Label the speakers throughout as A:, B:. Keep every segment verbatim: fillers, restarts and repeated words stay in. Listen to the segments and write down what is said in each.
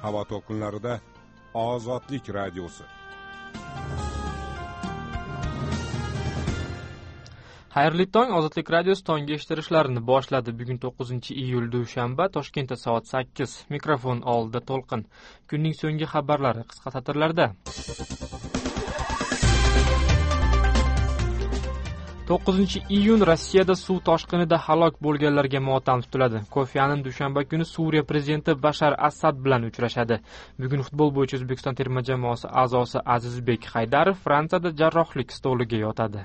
A: havo to'lqinlarida Ozodlik radiosi.
B: Xayrli tong, Ozodlik radiosi tongi eshittirishlarini boshladi. Bugun to'qqizinchi iyul dushanba, Toshkentda soat sakkiz. Mikrofon oldida To'lqin. Kunning so'nggi xabarlari qisqa satrlarda. to'qqizinchi iyun Rossiyada suv toshqinida halok bo'lganlarga motam tutiladi. Kofi Annan dushanba kuni Suriya prezidenti Bashar Asad bilan uchrashadi. Bugun futbol bo'yicha O'zbekiston terma jamoasi a'zosi Azizbek Haydarov Fransiyada jarrohlik stoliga yotadi.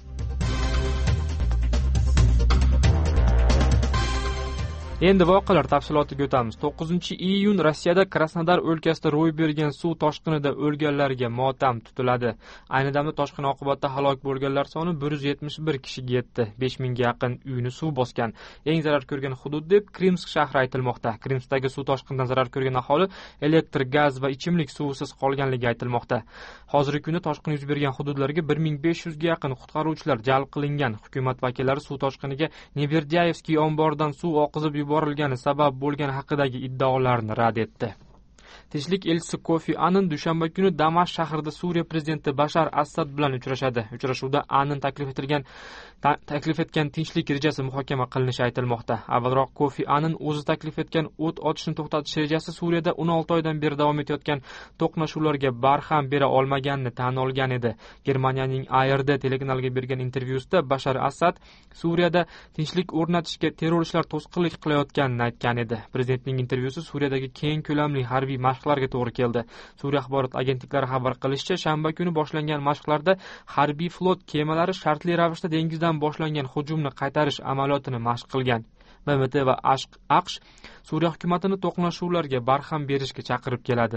B: Endi voqealar tafsilotiga o'tamiz. to'qqizinchi iyun Rossiyada Krasnodar o'lkasida ro'y bergan suv toshqinida o'lganlarga motam tutiladi. Ayni damda toshqin oqibatida halok bo'lganlar soni bir yuz yetmish bir kishiga yetdi. besh mingga yaqin uyni suv bosgan. Eng zarar ko'rgan hudud deb Krimsk shahri aytilmoqda. Krimskdagi suv toshqinidan zarar ko'rgan aholi elektr, gaz va ichimlik suvisiz qolganligi aytilmoqda. Hozirgi kunda toshqin yuz bergan hududlarga bir ming besh yuzga yaqin qutqaruvchilar jalb qilingan. Hukumat vakillari suv toshqiniga Neberdyayevskiy omboridan suv oqizib yuborilgani sabab bo'lgani haqidagi iddaolarni rad etdi. Tinchlik elchisi Kofi Annan dushanba kuni Damashq shahrida Suriya prezidenti Bashar Asad bilan uchrashadi. Uchrashuvda Annan taklif etilgan ta, taklif etgan tinchlik rejasi muhokama qilinishi aytilmoqda. Avvalroq Kofi Annan o'zi taklif etgan o't ochishni to'xtatish rejasi Suriyada o'n olti oydan beri davom etayotgan to'qnashuvlarga barham bera olmaganini tan olgan edi. Germaniyaning A R D telekanaliga bergan intervyusida Bashar Asad Suriyada tinchlik o'rnatishga terrorchilar to'sqinlik qilayotganini aytgan edi. Prezidentning intervyusi Suriyadagi keng ko'lamli harbiy mashqlarga to'g'ri keldi. Suriya axborot agentliklari xabar qilishicha, shanba kuni boshlangan mashqlarda harbiy flot kemalari shartli ravishda dengizdan boshlangan hujumni qaytarish amaliyotini mashq qilgan. B M T va AQSh Suriya hukumatini to'qnashuvlarga barham berishga chaqirib keladi.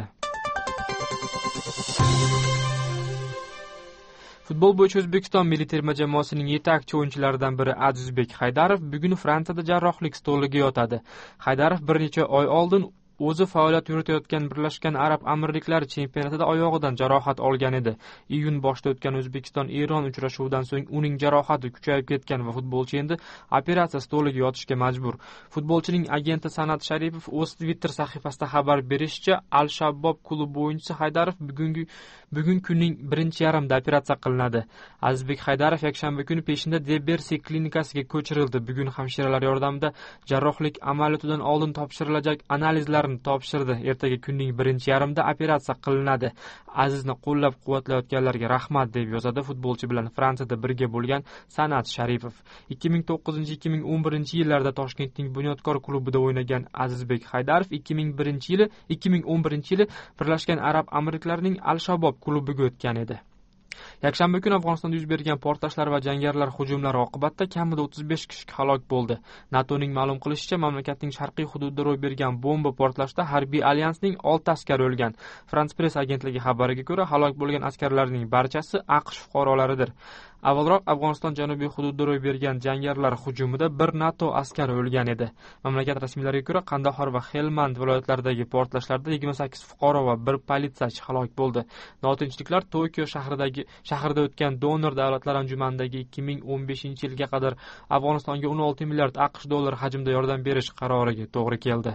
B: Futbol bo'yicha O'zbekiston milliy terma jamoasining yetakchi o'yinchilaridan biri Azizbek Haydarov bugun Fransiyada jarrohlik stoliga yotadi. Haydarov bir necha oy oldin o'zi faoliyat yuritayotgan Birlashgan Arab Amirliklari chempionatida oyog'idan jarohat olgan edi. Iyun boshida o'tgan O'zbekiston-Eron uchrashuvidan so'ng uning jarohati kuchayib ketgan va futbolchi endi operatsiya stoliga yotishga majbur. Futbolchining agenti San'at Sharipov o'z Twitter sahifasida xabar berishicha, Al-Shabbob klubi o'yinchisi Haydarov bugungi bugun kunning birinchi yarimida operatsiya qilinadi. Azizbek Haydarov yakshanba kuni peshinda Debersi klinikasiga ko'chirildi. Bugun hamshiralar yordamida jarrohlik amaliyotidan oldin topshirilajak analizlarni topshirdi. Ertaga kunning birinchi yarimida operatsiya qilinadi. Azizni qo'llab-quvvatlayotganlarga rahmat deb yozadi futbolchi bilan Fransiyada birga bo'lgan San'at Sharipov. ikki ming to'qqizinchi ikki ming o'n birinchi yillarda Toshkentning Bunyodkor klubida o'ynagan Azizbek Haydarov ikki ming birinchi yili ikki ming o'n birinchi yili Birlashgan Arab Amirliklarining Al-Shabbob klubiga o'tgan edi. Yakshanba kuni Afg'onistonda yuz bergan portlashlar va jangarilar hujumlari oqibatida kamida o'ttiz besh kishi halok bo'ldi. NATOning ma'lum qilishicha, mamlakatning sharqiy hududida ro'y bergan bomba portlashida harbiy alyansning olti askari o'lgan. France Press agentligi xabariga ko'ra, halok bo'lgan askarlarning barchasi AQSh fuqarolaridir. Avvalroq Afg'oniston janubiy hududida ro'y bergan jangarilar hujumida bir NATO askari o'lgan edi. Mamlakat rasmiylariga ko'ra, Qandahor va Helmand viloyatlaridagi portlashlarda yigirma sakkiz fuqaro va bir politsiyachi halok bo'ldi. Notinchliklar Tokio shahridagi shahrida o'tgan donor davlatlar anjumanidagi ikki ming o'n beshinchi yilga qadar Afg'onistonga o'n olti milliard AQSh dollari hajmida yordam berish qaroriga to'g'ri keldi.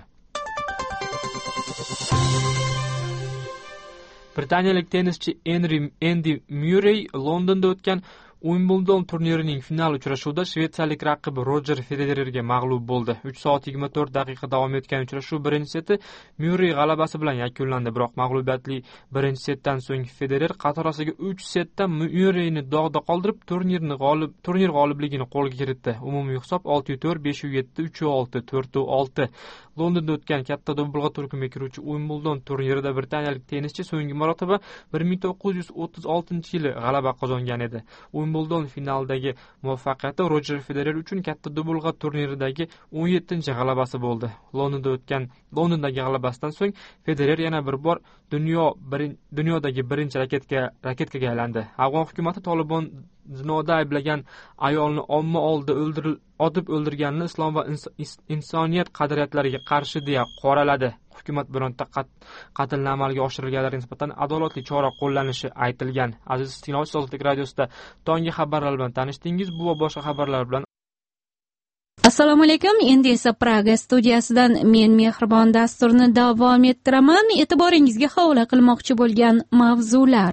B: Britaniyalik tennischi Andy Murray Londonda o'tgan Wimbledon turnirining final uchrashuvida shvetsiyalik raqibi Roger Federerga mag'lub bo'ldi. uch soat yigirma to'rt daqiqa davom etgan uchrashuv birinchi seti Murray g'alabasi bilan yakunlandi, biroq mag'lubiyatli birinchi setdan so'ng Federer qatorasiga uch setda Murrayni dog'da qoldirib, turnirni g'olib turnir g'olibligini qo'lga kiritdi. Umumiy hisob olti to'rt, besh yetti, uch olti, to'rt olti. Londonda o'tgan katta do'bbilg'a turkumiga kiruvchi Wimbledon turnirida britaniyalik tennischi so'nggi marotaba bir ming to'qqiz yuz o'ttiz oltinchi yili g'alaba qozongan edi. Wimbledon finaldagi muvaffaqiyati Roger Federer uchun katta do'bbilg'a turniridagi o'n yettinchi g'alabasi bo'ldi. Londonda o'tgan Londondagi g'alabasidan so'ng Federer yana bir bor dunyo birin, dunyodagi birinchi raketka raketkaga aylandi. Afg'on hukumatı Tolibon zinoda ayblagan ayolni omma oldida o'ldiril otib o'ldirganini islom va insoniyat qadriyatlariga qarshi deya qoraladi. Hukumat bironta qatlni amalga oshirganlarga nisbatan adolatli chora qo'llanishi aytilgan. Aziz tinglovchi, Ozodlik radiosida tongi xabarlar bilan tanishdingiz. Bu va boshqa xabarlar bilan
C: Assalomu alaykum. Endi esa Praga studiyasidan men Mehribon dasturni davom ettiraman. E'tiboringizga havola qilmoqchi bo'lgan mavzular.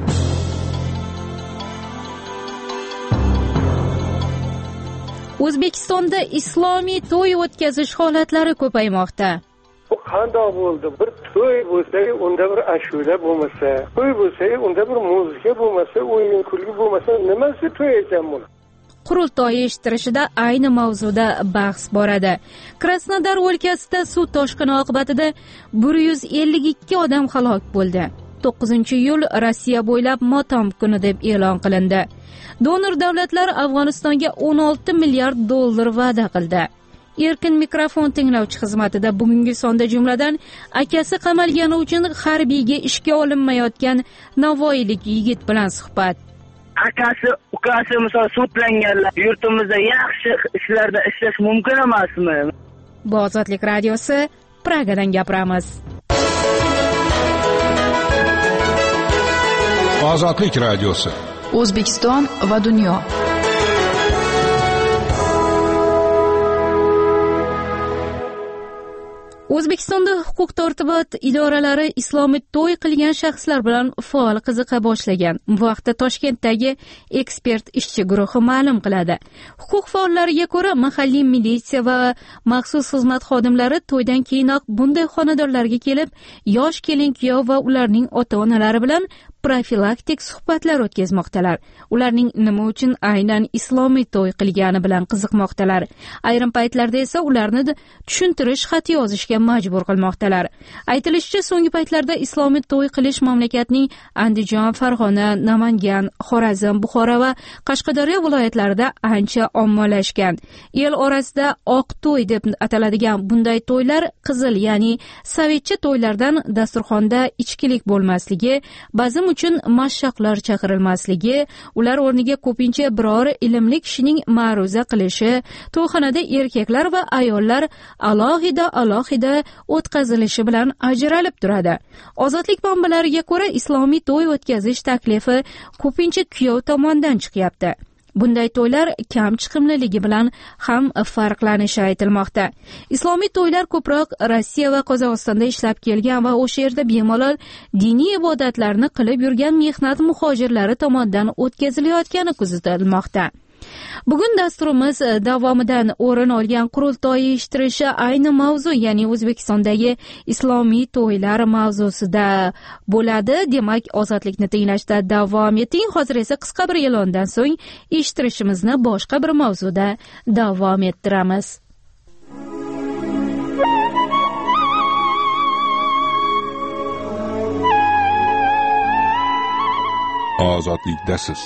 C: O'zbekistonda islomiy to'y o'tkazish holatlari ko'paymoqda.
D: Bu qandoq bo'ldi? Bir to'y bo'lsa, unda bir ashula bo'lmasa, to'y bo'lsa, unda bir muzika bo'lmasa, o'yin kulgi bo'lmasa, nimasi to'y ekan bu?
C: Qurultoy eshittirishida ayni mavzuda bahs boradi. Krasnodar o'lkasida suv toshqini oqibatida bir yuz ellik ikki odam halok bo'ldi. to'qqizinchi iyul Rossiya bo'ylab motam kuni deb e'lon qilindi. Donor davlatlar Afg'onistonga o'n olti milliard dollar va'da qildi. Erkin mikrofon tinglovchi xizmatida bugungi sonda jumladan akasi qamalgani uchun harbiyga ishga olinmayotgan navoiylik yigit bilan suhbat.
E: Akasi, ukasi misol sudlanganlar yurtimizda yaxshi ishlarda ishlash mumkin emasmi?
C: Bu Ozodlik radiosi, Pragadan gapiramiz.
A: Ozodlik radiosi.
F: O'zbekiston va dunyo.
C: O'zbekistonda huquq-tartibot idoralari islomiy to'y qilgan shaxslar bilan faol qiziqa boshlagan. Bu vaqtda Toshkentdagi ekspert ishchi guruhi ma'lum qiladi. Huquq faollariga ko'ra, mahalliy militsiya va maxsus xizmat xodimlari to'ydan keyinoq bunday xonadonlarga kelib, yosh kelin-kuyov va ularning ota-onalari bilan profilaktik suhbatlar o'tkazmoqdalar. Ularning nima uchun aynan islomiy to'y qilgani bilan qiziqmoqdalar. Ayrim paytlarda esa ularni tushuntirish xati yozishga majbur qilmoqdalar. Aytilishicha, so'nggi paytlarda islomiy to'y qilish mamlakatning Andijon, Farg'ona, Namangan, Xorazm, Buxoro va Qashqadaryo viloyatlarida ancha ommalashgan. El orasida oq to'y deb ataladigan bunday to'ylar qizil, ya'ni sovetcha to'ylardan dasturxonda ichkilik bo'lmasligi, ba'zi uchun mashshaqlar chaqirilmasligi, ular o'rniga ko'pincha biror ilmli kishining ma'ruza qilishi, to'yxonada erkaklar va ayollar alohida alohida o'tkazilishi bilan ajralib turadi. Ozodlik manbalariga ko'ra, islomiy to'y o'tkazish taklifi ko'pincha kuyov tomonidan chiqyapti. Bunday to'ylar kam chiqimliligi bilan ham farqlanishi aytilmoqda. Islomiy to'ylar ko'proq Rossiya va Qozog'istonda ishlab kelgan va o'sha yerda bemalol diniy ibodatlarni qilib yurgan mehnat muhojirlari tomonidan o'tkazilayotgani kuzatilmoqda. Bugun dasturimiz davomidan o'rin olgan qurultoy eshittirishi ayni mavzu, ya'ni O'zbekistondagi islomiy to'ylar mavzusida bo'ladi. Demak, ozodlikni tinglashda davom eting. Hozir esa qisqa bir e'londan so'ng eshittirishimizni boshqa bir mavzuda davom ettiramiz.
A: Ozodlikdasiz.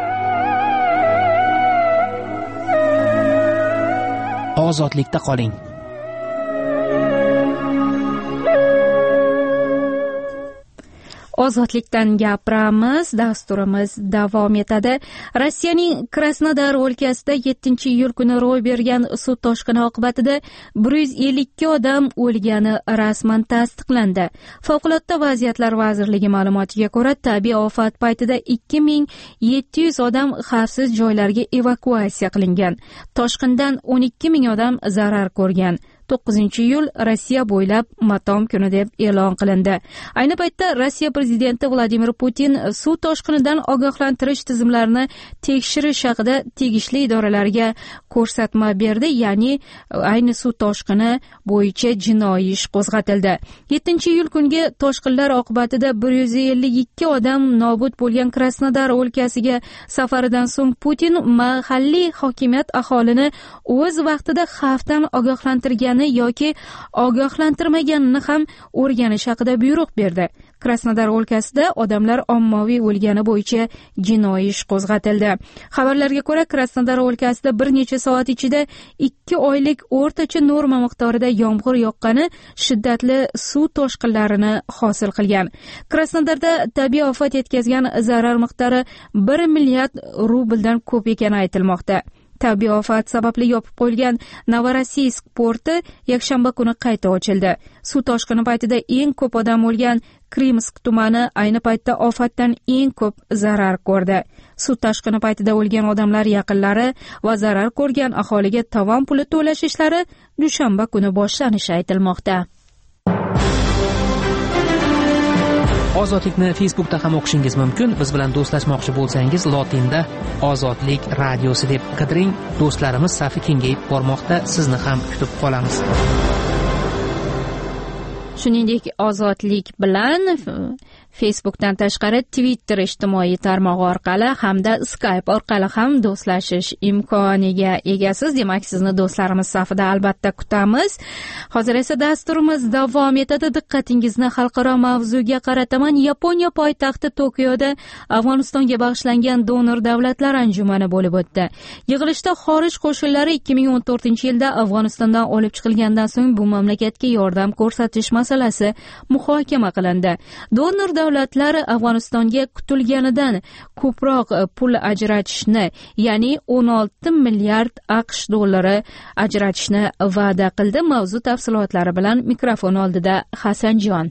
G: Ozodlikda qoling.
C: Ozodlikdan gapiramiz. Dasturimiz davom etadi. Rossiyaning Krasnodar o'lkasida yettinchi iyul kuni ro'y bergan suv toshqini oqibatida bir yuz ellik ikki odam o'lgani rasman tasdiqlandi. Favqulodda vaziyatlar vazirligi ma'lumotiga ko'ra, tabiiy ofat paytida ikki ming yetti yuz odam xavfsiz joylarga evakuatsiya qilingan. Toshqindan o'n ikki ming odam zarar ko'rgan. to'qqizinchi iyul Rossiya bo'ylab motam kuni deb e'lon qilindi. Ayni paytda Rossiya prezidenti Vladimir Putin suv toshqinidan ogohlantirish tizimlarini tekshirish haqida tegishli idoralarga ko'rsatma berdi, ya'ni ayni suv toshqini bo'yicha jinoiy ish qo'zg'atildi. yettinchi iyul kungi toshqinlar oqibatida bir yuz ellik ikki odam nobud bo'lgan Krasnodar o'lkasiga safaridan so'ng Putin mahalliy hokimiyat aholini o'z vaqtida xavfdan ogohlantirgan yoki ogohlantirmaganini ham o'rganish haqida buyruq berdi. Krasnodar o'lkasida odamlar ommaviy o'lgani bo'yicha jinoiy ish qo'zg'atildi. Xabarlarga ko'ra, Krasnodar o'lkasida bir necha soat ichida ikki oylik o'rtacha norma miqdorida yomg'ir yoqqani shiddatli suv toshqinlarini hosil qilgan. Krasnodarda tabiiy ofat yetkazgan zarar miqdori bir milliard rubldan ko'p ekani aytilmoqda. Tabiiy ofat sababli yopib qo'yilgan Novorossiysk porti yakshanba kuni qayta ochildi. Suv toshqini paytida eng ko'p odam o'lgan Krimsk tumani ayni paytda ofatdan eng ko'p zarar ko'rdi. Suv toshqini paytida o'lgan odamlar yaqinlari va zarar ko'rgan aholiga tovon puli to'lash ishlari dushanba kuni boshlanishi aytilmoqda.
G: Ozodlikni Facebookda ham o'qishingiz mumkin. Biz bilan do'stlashmoqchi bo'lsangiz, lotinda Ozodlik radiosi deb qidiring. Do'stlarimiz safi kengayib bormoqda. Sizni ham kutib qolamiz.
C: Shuningdek, Ozodlik bilan Facebookdan tashqari Twitter ijtimoiy tarmog'i orqali hamda Skype orqali ham do'stlashish imkoniga egasiz. Demak, sizni do'stlarimiz safida albatta kutamiz. Hozir esa dasturimiz davom etadi. Diqqatingizni xalqaro mavzuga qarataman. Yaponiya poytaxti Tokioda Afg'onistonga bag'ishlangan donor davlatlar anjumani bo'lib o'tdi. Yig'ilishda xorij qo'shinlari ikki ming o'n to'rtinchi yilda Afg'onistondan olib chiqilgandan so'ng bu mamlakatga yordam ko'rsatish masalasi muhokama qilindi. Donor davlatlar Afg'onistonga kutilganidan ko'proq pul ajratishni, ya'ni o'n olti milliard AQSh dollari ajratishni va'da qildi. Mavzu tafsilotlari bilan mikrofon oldida Hasanjon.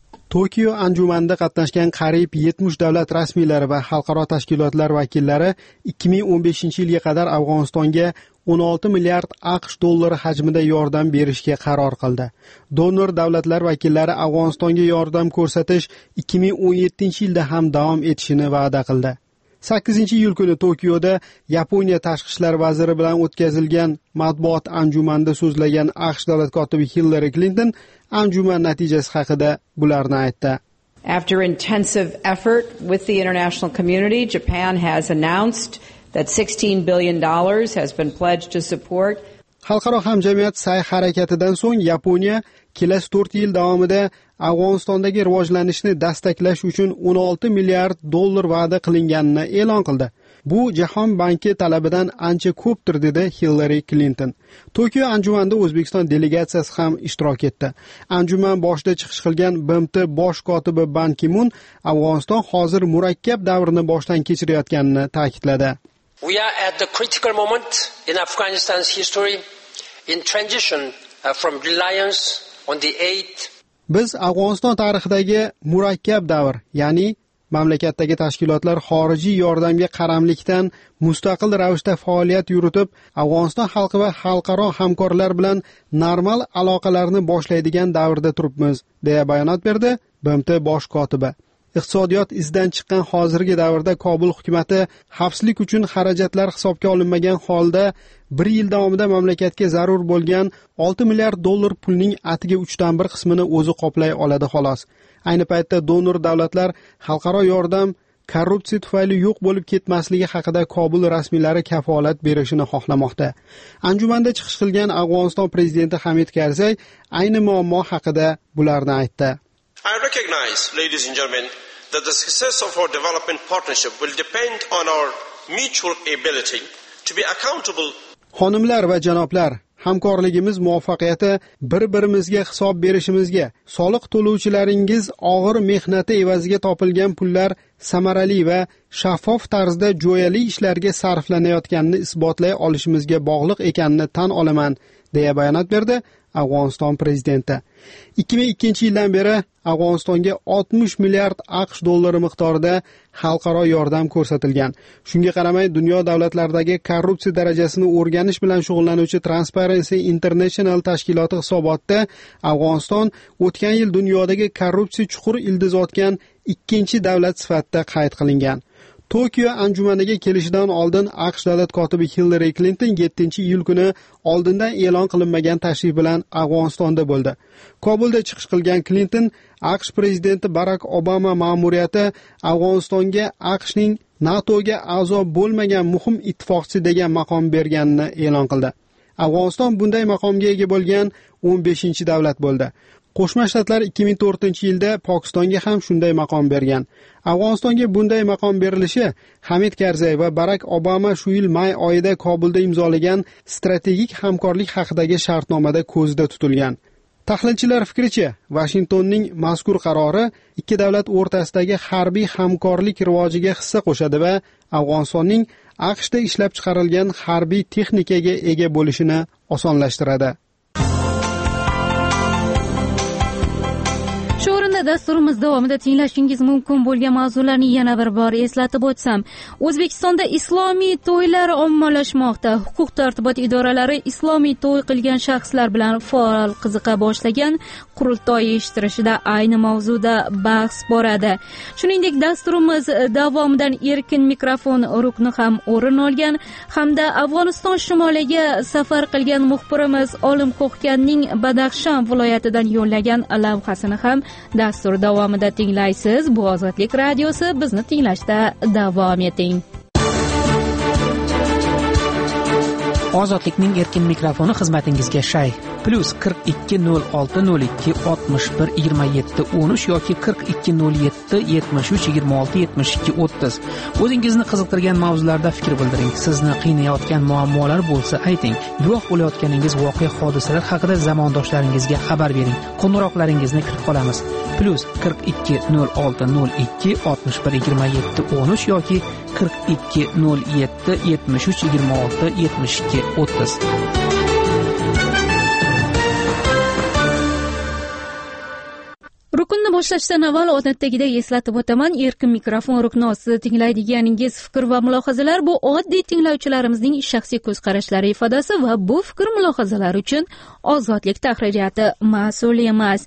H: Tokio anjumanida qatnashgan qariyb yetmish davlat rasmiylari va xalqaro tashkilotlar vakillari ikki ming o'n beshinchi yilga qadar Afg'onistonga o'n olti milliard AQSh dollari hajmida yordam berishga qaror qildi. Donor davlatlar vakillari Afg'onistonga yordam ko'rsatish ikki ming o'n yettinchi yilda ham davom etishini va'da qildi. sakkizinchi iyul kuni Tokioda Yaponiya tashqi ishlar vaziri bilan o'tkazilgan matbuot anjumanida so'zlagan AQSh davlat kotibi Hillary Clinton anjuman natijasi haqida bularni aytdi.
I: After intensive effort with the international community, Japan has announced that sixteen billion dollars has been pledged to support.
H: Xalqaro hamjamiyat sa'y harakatidan so'ng Yaponiya kelasi to'rt yil davomida Afg'onistondagi rivojlanishni dastaklash uchun o'n olti milliard dollar va'da qilinganini e'lon qildi. Bu Jahon banki talabidan ancha ko'pdir, dedi Hillary Clinton. Tokio anjumanida O'zbekiston delegatsiyasi ham ishtirok etdi. Anjuman boshida chiqish qilgan B M T bosh kotibi Ban Ki-mun Afg'oniston hozir murakkab davrni boshdan kechirayotganini ta'kidladi.
J: We are at the critical moment in Afghanistan's history in transition uh, from reliance on the aid.
H: Biz Afg'oniston tarixidagi murakkab davr, ya'ni mamlakatdagi tashkilotlar xorijiy yordamga qaramlikdan mustaqil ravishda faoliyat yuritib, Afg'oniston xalqi va xalqaro hamkorlar bilan normal aloqalarni boshlaydigan davrda turibmiz, deya bayonot berdi B M T bosh kotibi. Iqtisodiyot izdan chiqqan hozirgi davrda Kobul hukumatı xavfsizlik uchun xarajatlar hisobga olinmagan holda bir yil davomida mamlakatga zarur bo'lgan olti milliard dollar pulning atiga uchdan bir qismini o'zi qoplay oladi xolos. Ayni paytda donor davlatlar xalqaro yordam korrupsiya tufayli yo'q bo'lib ketmasligi haqida Kobul rasmiylari kafolat berishini xohlamoqda. Anjumanda chiqish qilgan Afg'oniston prezidenti Hamid Karzay ayni muammo haqida bularni aytdi.
K: I recognize, ladies and gentlemen, that the success of our development partnership will depend on our mutual ability to be accountable.
H: Xonimlar va janoblar, hamkorligimiz muvaffaqiyati bir-birimizga hisob berishimizga, soliq to'lovchilaringiz og'ir mehnati evaziga topilgan pullar samarali va shaffof tarzda jo'yali ishlarga sarflanayotganini isbotlay olishimizga bog'liq ekanini tan olaman, deya bayonot berdi Afg'oniston prezidenti. ikki ming ikkinchi yildan beri Afg'onistonga oltmish milliard AQSh dollari miqdorida xalqaro yordam ko'rsatilgan. Shunga qaramay, dunyo davlatlaridagi korrupsiya darajasini o'rganish bilan shug'ullanuvchi Transparency International tashkiloti hisobotida Afg'oniston o'tgan yil dunyodagi korrupsiya chuqur ildiz otgan ikkinchi davlat sifatida qayd qilingan. Tokio anjumaniga kelishidan oldin AQSh davlat kotibi Hillary Clinton yettinchi iyul kuni oldindan e'lon qilinmagan tashrif bilan Afg'onistonda bo'ldi. Kobulda chiqish qilgan Clinton AQSh prezidenti Barack Obama ma'muriyati Afg'onistonga AQShning NATOga a'zo bo'lmagan muhim ittifoqchi degan maqom berganini e'lon qildi. Afg'oniston bunday maqomga ega bo'lgan o'n beshinchi davlat bo'ldi. Qo'shma Shtatlar ikki ming to'rtinchi yilda Pokistonga ham shunday maqom bergan. Afg'onistonga bunday maqom berilishi Hamid Karzay va Barack Obama shu yil may oyida Kobulda imzolagan strategik hamkorlik haqidagi shartnomada ko'zda tutilgan. Tahlilchilar fikricha, Washingtonning mazkur qarori ikki davlat o'rtasidagi harbiy hamkorlik rivojiga hissa qo'shadi va Afg'onistonning AQShda ishlab chiqarilgan harbiy texnikaga ega bo'lishini osonlashtiradi.
C: do'stlar, dasturimiz davomida tinglashingiz mumkin bo'lgan mavzularni yana bir bor eslatib o'tsam, O'zbekistonda islomiy to'ylar ommalashmoqda. Huquq tartibot idoralari islomiy to'y qilgan shaxslar bilan faol qiziqa boshlagan. Qurultoy eshittirishida ayni mavzuda bahs boradi. Shuningdek, dasturimiz davomidan erkin mikrofon rukni ham o'rin olgan hamda Afg'oniston shimoliga safar qilgan muxbirimiz Olim Qo'xkanning Badaxshan viloyatidan yo'llagan lavhasini ham dastur davomida tinglaysiz. Bu Ozodlik radiosi, bizni tinglashda davom eting.
G: Ozodlikning erkin mikrofoni xizmatingizga shay. Plus qirq ikki nol olti nol ikki oltmish bir yigirma yetti o'n uch yoki qirq ikki nol yetti yetmish uch yigirma olti yetmish ikki o'ttiz. O'zingizni qiziqtirgan mavzularda fikr bildiring. Sizni qiynayotgan muammolar bo'lsa ayting. Guvoh bo'layotganingiz voqea hodisalar haqida zamondoshlaringizga xabar bering. Qo'ng'iroqlaringizni kutib qolamiz. Plus qirq ikki nol olti nol ikki oltmish bir yigirma yetti o'n uch yoki qirq ikki nol yetti yetmish uch yigirma olti yetmish ikki o'ttiz.
C: Rukunni boshlashdan avval odatdagidek eslatib o'taman, erkin mikrofon rukni ostida tinglaydiganingiz fikr va mulohazalar bu oddiy tinglovchilarimizning shaxsiy ko'z qarashlari ifodasi va bu fikr mulohazalar uchun Ozodlik tahririyati mas'ul emas.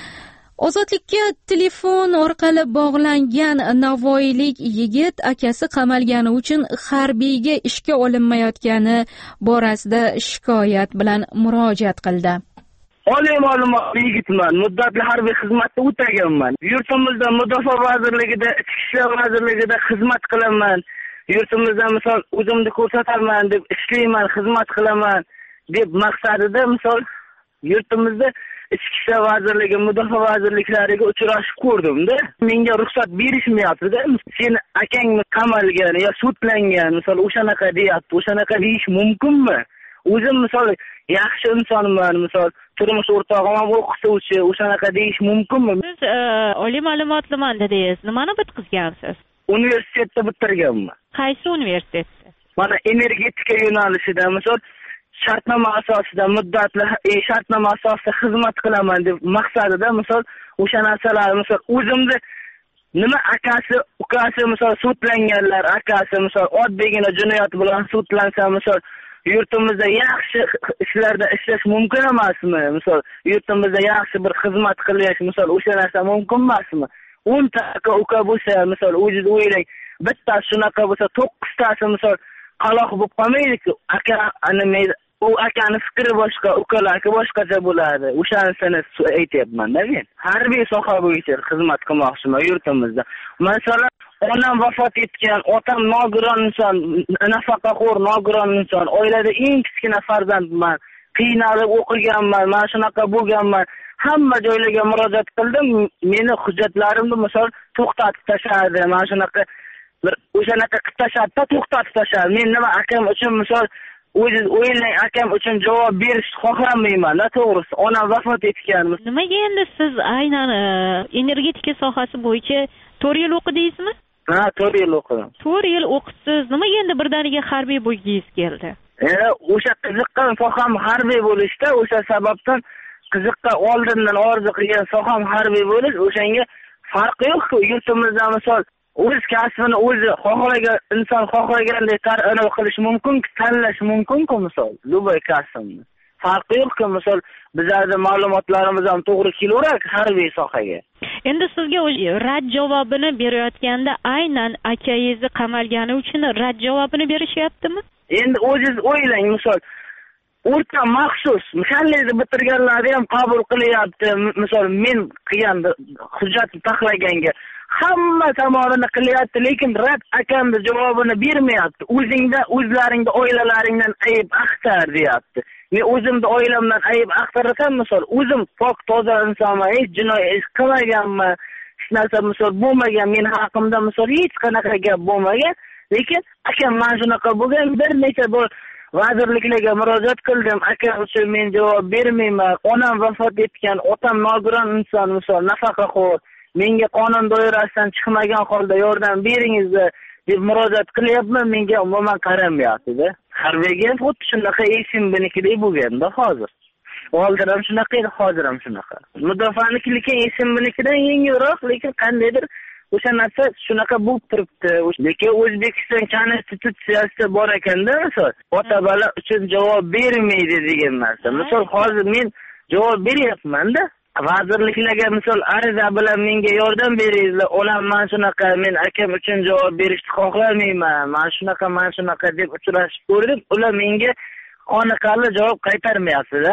C: Ozodlikka telefon orqali bog'langan navoiylik yigit akasi qamalgani uchun harbiyga ishga olinmayotgani borasida shikoyat bilan murojaat qildi.
E: Oliy ma'lumotli yigitman, muddatli harbiy xizmatda o'taganman. Yurtimizda Mudofaa vazirligida, Ichki ishlar vazirligida xizmat qilaman. Yurtimizda misol o'zimni ko'rsatarman deb ishlayman, xizmat qilaman deb maqsadida misol yurtimizda Ichki ishlar vazirligi, Mudofaa vazirliklariga uchrashib ko'rdim-da. Menga ruxsat berishmayapti-da. Seni akang qamalgan yo sudlangan, misol o'shanaqa deyapti. O'shanaqa deyish mumkinmi? O'zim misol yaxshi insonman, misol turmush o'rtog'im ham o'qituvchi, o'shanaqa deyish mumkinmi?
L: Siz oliy ma'lumotliman dedingiz. Nimani bitkizgansiz?
E: Universitetda bitirganman.
L: Qaysi universitetda?
E: Mana energetika yo'nalishida, misol shartnoma asosida muddatli e, shartnoma asosida xizmat qilaman deb maqsadida misol o'sha narsalar misol o'zimni nima akasi, ukasi misol sudlanganlar, akasi misol oddiygina jinoyat bilan sudlansa misol yurtimizda yaxshi ishlarda ishlash mumkin emasmi? Misol yurtimizda yaxshi bir xizmat qilish misol o'sha narsa mumkin emasmi? o'nta aka uka bo'lsa misol o'zingiz o'ylang, bittasi shunaqa bo'lsa to'qqiztasi misol qaloq bo'lib qolmaydi-ku. Aka nima u akani fikri boshqa, ukalarga boshqacha bo'ladi. O'shanisini aytyapman-da men. Harbiy soha bo'yicha xizmat qilmoqchiman yurtimizda. Masalan, onam vafot etgan, otam nogiron inson, nafaqaxo'r nogiron inson, oilada eng kichkina farzandman. Qiynalib o'qiganman, mana shunaqa bo'lganman. Hamma joylarga murojaat qildim. Meni hujjatlarimni misol to'xtatib tashladi. Mana shunaqa bir o'shanaqa qilib tashladi, to'xtatib tashladi. Men nima akam uchun misol o'zingiz o'ylang, akam uchun javob berish xohlamayman-da, to'g'risi. Onam vafot etgan.
L: Nimaga endi siz aynan energetika sohasi bo'yicha to'rt yil o'qidingizmi?
E: Ha, to'rt yil o'qidim.
L: to'rt yil o'qisiz, nimaga endi birdaniga harbiy bo'lgingiz keldi?
E: E, o'sha qiziqqan soham harbiy bo'lishda, o'sha sababdan qiziqqan oldindan orzu qilgan soham harbiy bo'lish, o'shanga farqi yo'q-ku. Yurtimizda misol o'z kasbini o'zi xohlagan inson xohlagandek tarbiya qilish mumkin, tanlash mumkin-ku misol. Lubay kasbni. Farqi yo'q-ku misol bizlarning ma'lumotlarimiz ham to'g'ri kelaveradi harbiy sohaga.
L: Endi sizga rad javobini berayotganda aynan akangizni qamalgani uchun rad javobini berishyaptimi?
E: Endi o'zingiz o'ylang, misol o'rta maxsus mexanikni bitirganlarni ham qabul qilyapti. Misol men qilgan hujjatni taxlaganga hamma tomonini qilyapti, lekin rad akamni javobini bermayapti. O'zingda, o'zlaringda, oilalaringdan ayb axtar deyapti. Men o'zimda oilamdan ayb axtarasam, misol o'zim pok toza insonman, hech jinoyat ish qilmaganman, hech narsa misol bo'lmagan, men haqimda misol hech qanaqa gap bo'lmagan, lekin akam mana shunaqa bo'lgan. Bir necha bor vazirliklarga murojaat qildim, akam uchun men javob bermayman, onam vafot etgan, otam nogiron inson, misol nafaqaxo'r, menga qonun doirasidan chiqmagan holda yordam beringiz deb murojaat qilyapman, menga umuman qaramayapti-da. Harbiyga xuddi shunaqa esim binikidek bo'lganda hozir. oldin ham shunaqa edi, hozir ham shunaqa. Mudofaanikida lekin esimnikidan yengilroq, lekin qandaydir o'sha narsa shunaqa bo'lib turibdi. Lekin O'zbekiston konstitutsiyasida bor ekanda, misol, ota bola uchun javob bermaydi degan narsa. Misol, hozir men javob beryapman-da. Vazirliklarga misol ariza bilan menga yordam beringlar, olam men shunaqa, men akam uchun javob berishni xohlamayman, men shunaqa, men shunaqa deb uchrashib ko'rdim, ular menga qoniqarli javob qaytarmayapti-da.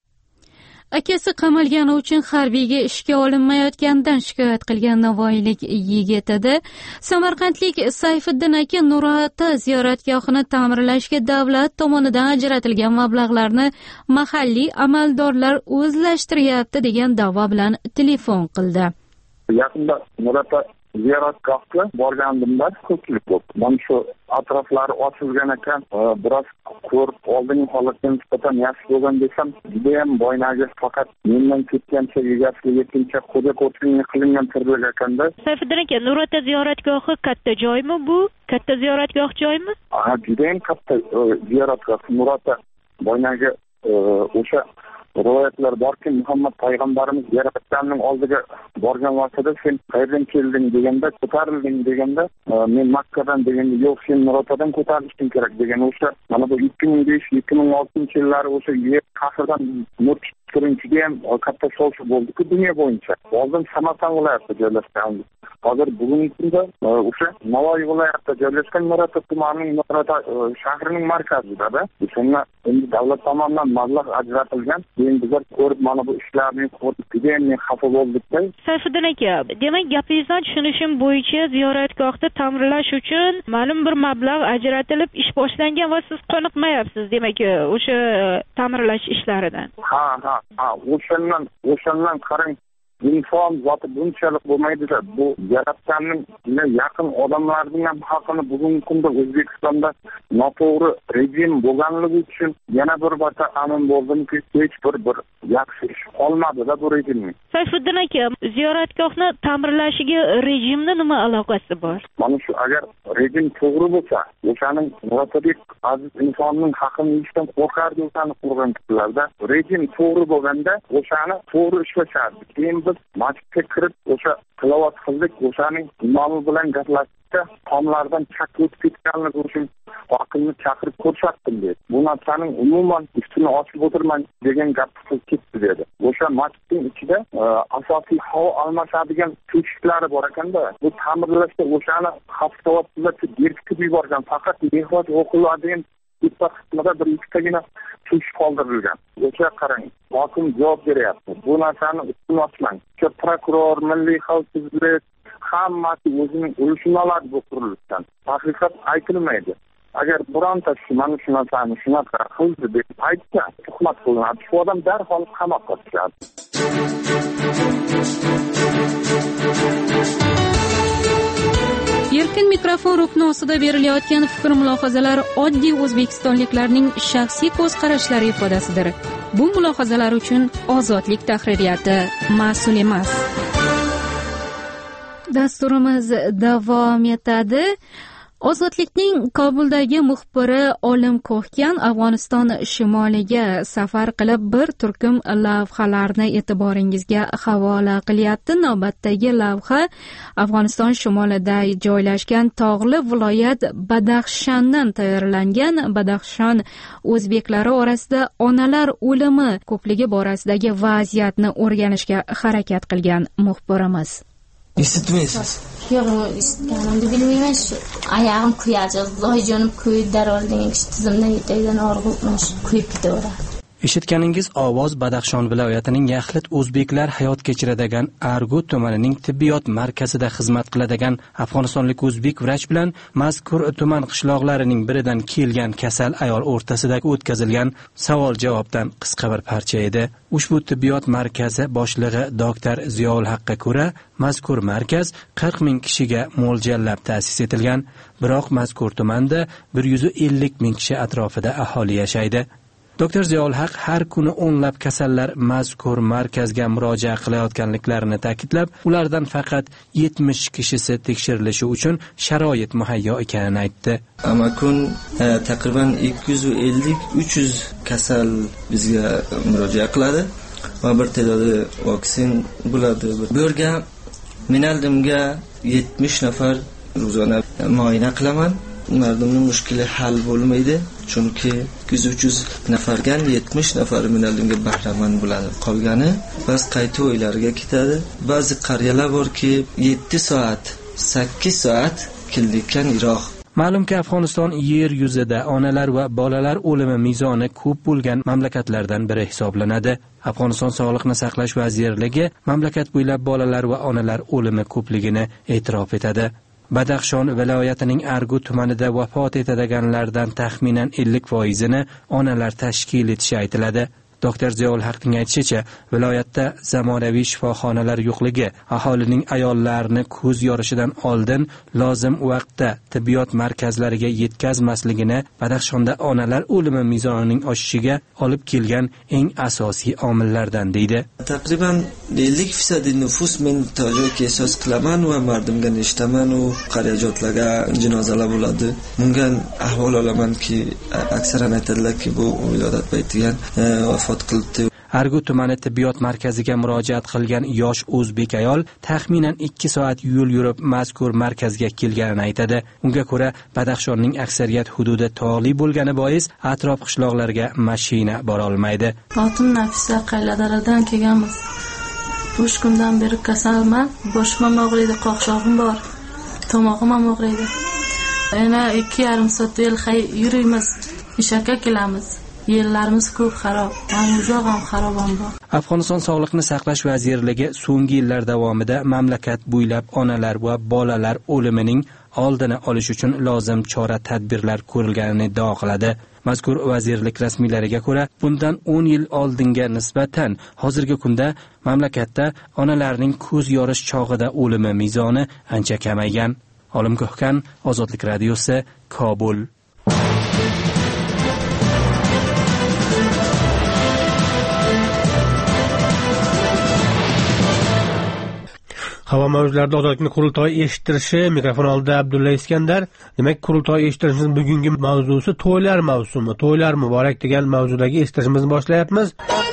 C: Akasi qamalgani uchun harbiyga ishga olinmayotganidan shikoyat qilgan navoiylik yigit edi. Samarqandlik Sayfiddin aka Nurota ziyoratgohini ta'mirlashga davlat tomonidan ajratilgan mablag'larni mahalliy amaldorlar o'zlashtiryapti degan da'vo bilan telefon qildi.
M: Yaqinda Nurota ziyoratgohga borgandimda ko'pchilik bo'ldi. Mana shu atroflari ochilgan ekan, biroz ko'rib oldingi holatga nisbatan yaxshi bo'lgan desam, juda ham boynagi faqat mendan ketgancha egasiga yetincha xo'ja ko'rsinga qilingan tirlik ekanda.
L: Sayfiddin aka, Nurota ziyoratgohi katta joymi bu? Katta ziyoratgoh joymi?
M: Ha, juda ham katta ziyoratgoh. Nurota boynagi o'sha rivoyatlar borki, Muhammad payg'ambarimiz yaratganning oldiga borgan vaqtida sen qayerdan kelding deganda, ko'tarilding deganda, men Makkadan deganda, yo'q, sen Nurotadan ko'tarilishing kerak degan. O'sha mana bu ikki ming besh ikki ming oltinchi yillari o'sha yer qasrdan nur turinchida ham katta shov bo'ldi-ku dunyo bo'yicha. Oldin Samarqand viloyatida joylashgan. Hozir bugungi kunda o'sha Navoiy viloyatida joylashgan Nurota tumanining Nurota shahrining markazida-da. Shunga endi davlat tomonidan mablag' ajratilgan. Keyin bizlar ko'rib mana bu ishlarni ko'rib keyin xafa bo'ldik-da.
L: Sayfiddin aka, demak gapingizdan tushunishim bo'yicha ziyoratgohni ta'mirlash uchun ma'lum bir mablag' ajratilib ish boshlangan va siz qoniqmayapsiz, demak o'sha ta'mirlash ishlaridan.
M: Ha, ha, ha, o'shandan, o'shandan qarang. Inson zoti bunchalik bo'lmaydi-da, bu yaratganning yaqin odamlarning ham haqini bugungi kunda O'zbekistonda noto'g'ri rejim bo'lganligi uchun yana bir bata amin bo'ldimki, hech bir bir yaxshi ish qolmadi-da bu rejimning.
L: Sayfiddin aka, ziyoratgohni ta'mirlashiga rejimni nima aloqasi bor?
M: Mana shu agar rejim to'g'ri bo'lsa, o'shaning Muratadek aziz insonning haqini yeyishdan qo'rqardi o'shani qurgan kishilarda. Rejim to'g'ri bo'lganda o'shani to'g'ri ishlashardi. Keyin biz masjidga kirib o'sha tilovat qildik, o'shaning imomi bilan gaplashdik, tomlardan chak o'tib ketganligi uchun hokimni chaqirib ko'rsatdim dedi. Bu narsaning umuman ustini ochib o'tirman degan gap chiqib ketdi dedi. O'sha masjidning ichida asosiy havo almashadigan teshiklar bor ekanda, bu ta'mirlashda o'shani haftavatlarcha berkitib yuborgan, faqat mehnat o'qiladigan bitta qismida bir ikkitagina tush qoldirilgan. O'sha qarang, hokim javob beryapti. Bu narsani ustini ochmang. O'sha prokuror, milliy xavfsizlik hammasi o'zining ulushini oladi bu qurilishdan. Haqiqat aytilmaydi. Agar bironta mana shu narsani shunaqa qildi deb aytsa, tuhmat qilinadi. Shu odam darhol qamoqqa tushadi.
C: Erkin mikrofon rukni ostida berilayotgan fikr mulohazalar oddiy o'zbekistonliklarning shaxsiy ko'z qarashlari ifodasidir. Bu mulohazalar uchun Ozodlik tahririyati mas'ul emas. Dasturimiz davom etadi. Ozodlikning Kobuldagi muxbiri Olim Ko'hkan Afg'oniston shimoliga safar qilib bir turkum lavhalarni e'tiboringizga havola qilyapti. Navbatdagi lavha Afg'oniston shimolida joylashgan tog'li viloyat Badaxshandan tayyorlangan. Badaxshan o'zbeklari orasida onalar o'limi ko'pligi borasidagi vaziyatni o'rganishga harakat qilgan muxbirimiz.
N: Eshitmaysiz? Yo'q, eshitganimni bilmayman. Shu oyog'im kuyadi, loyjonim kuyib darol degan kishi tizimdan yetagidan og'riqman, kuyib ketaveradi.
O: Eshitganingiz ovoz Badaxshon viloyatining Yaxlit o'zbeklar hayot kechiradigan Argu tumanining tibbiyot markazida xizmat qiladigan afg'onistonlik o'zbek vrach bilan mazkur tuman qishloqlarining biridan kelgan kasal ayol o'rtasidagi o'tkazilgan savol-javobdan qisqa bir parcha edi. Ushbu tibbiyot markazi boshlig'i doktor Ziyoul Haqqa ko'ra, mazkur markaz qirq ming kishiga mo'ljallab ta'sis etilgan, biroq mazkur tumanda bir yuz ellik ming kishi atrofida aholi yashaydi. doktor Ziyoul Haq har kuni o'nlab kasallar mazkur markazga murojaat qilayotganliklarini ta'kidlab, ulardan faqat yetmish kishisi tekshirilishi uchun sharoit muhayyo ekanini aytdi.
P: Amma kun taqriban ikki yuz ellik uch yuz kasal bizga murojaat qiladi va bir ta'dodi vaksin bo'ladi. Bu yerga minaldimga yetmish nafar ro'zona muayana qilaman. Mardumning mushkili hal bo'lmaydi, chunki ikki yuz uch yuz nafardan yetmish nafar minaldimga bahramand bo'ladi. Qolgani bas qayta o'ylariga ketadi. Ba'zi qariyalar borki yetti soat, sakkiz soat keldikan Iroq.
O: Ma'lumki, Afg'oniston yer yuzida onalar va bolalar o'limi mezoni ko'p bo'lgan mamlakatlardan biri hisoblanadi. Afg'oniston Sog'liqni saqlash vazirligi mamlakat bo'ylab bolalar va onalar o'limi ko'pligini e'tirof etadi. Badaxshon viloyatining Argu tumanida vafot etadiganlardan taxminan ellik foizini onalar tashkil etishi aytiladi. doktor Ziyoul Haqning aytishicha, viloyatda zamonaviy shifoxonalar yo'qligi aholining ayollarni ko'z yorishidan oldin lozim vaqtda tibbiyot markazlariga yetkazmasligini Badaxshonda onalar o'limi mezonining oshishiga olib kelgan eng asosiy omillardan deydi.
P: Taqriban ellik foiz nufus men tojoyga esos qilaman va mardimga neshtaman u qariyajotlarga jinozalar bo'ladi. Bunga ahvol olamanki, aksaran aytadilarki bu viloyat baytigan vafot qildi.
O: Argu tumani tibbiyot markaziga murojaat qilgan yosh o'zbek ayol taxminan ikki soat yo'l yurib mazkur markazga kelganini aytadi. Unga ko'ra, Badaxshonning aksariyat hududi tog'li bo'lgani bois atrof qishloqlarga mashina bora olmaydi.
Q: Otim Nafisa Qayladaradan kelganmiz. uch kundan beri kasalman. Boshim og'riydi, qoqshog'im bor. Tomog'im ham og'riydi. Yana ikki yarim soat yo'l yurimiz, ishga kelamiz. Yerlarimiz ko'p xarob, uzoq ham xarob ham bor.
O: Afg'oniston Sog'liqni saqlash vazirligi so'nggi yillar davomida mamlakat bo'ylab onalar va bolalar o'limining oldini olish uchun lozim chora-tadbirlar ko'rilganini iddao qiladi. Mazkur vazirlik rasmiylariga ko'ra, bundan o'n yil oldinga nisbatan hozirgi kunda mamlakatda onalarning ko'z yorish chog'ida o'limi mezoni ancha kamaygan. Olim Ko'hkan, Ozodlik radiosi, Kobul.
R: Havo mavzularida Ozodlikning qurultoyi eshittirishi, mikrofon oldida Abdulla Iskandar. Demak, qurultoyi eshittirishimizning bugungi mavzusi to'ylar mavsumi. To'ylar muborak degan mavzudagi eshittirishimizni boshlayapmiz.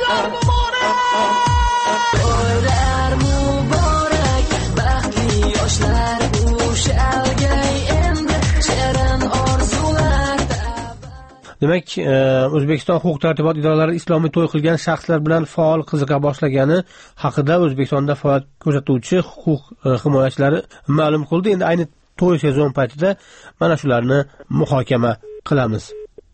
R: Demak, O'zbekiston huquq-tartibot idoralari islomiy to'y qilgan shaxslar bilan faol qiziqa boshlagani haqida O'zbekistonda faoliyat ko'rsatuvchi huquq himoyachilari ma'lum qildi. Endi ayni to'y sezon paytida mana shularni muhokama qilamiz.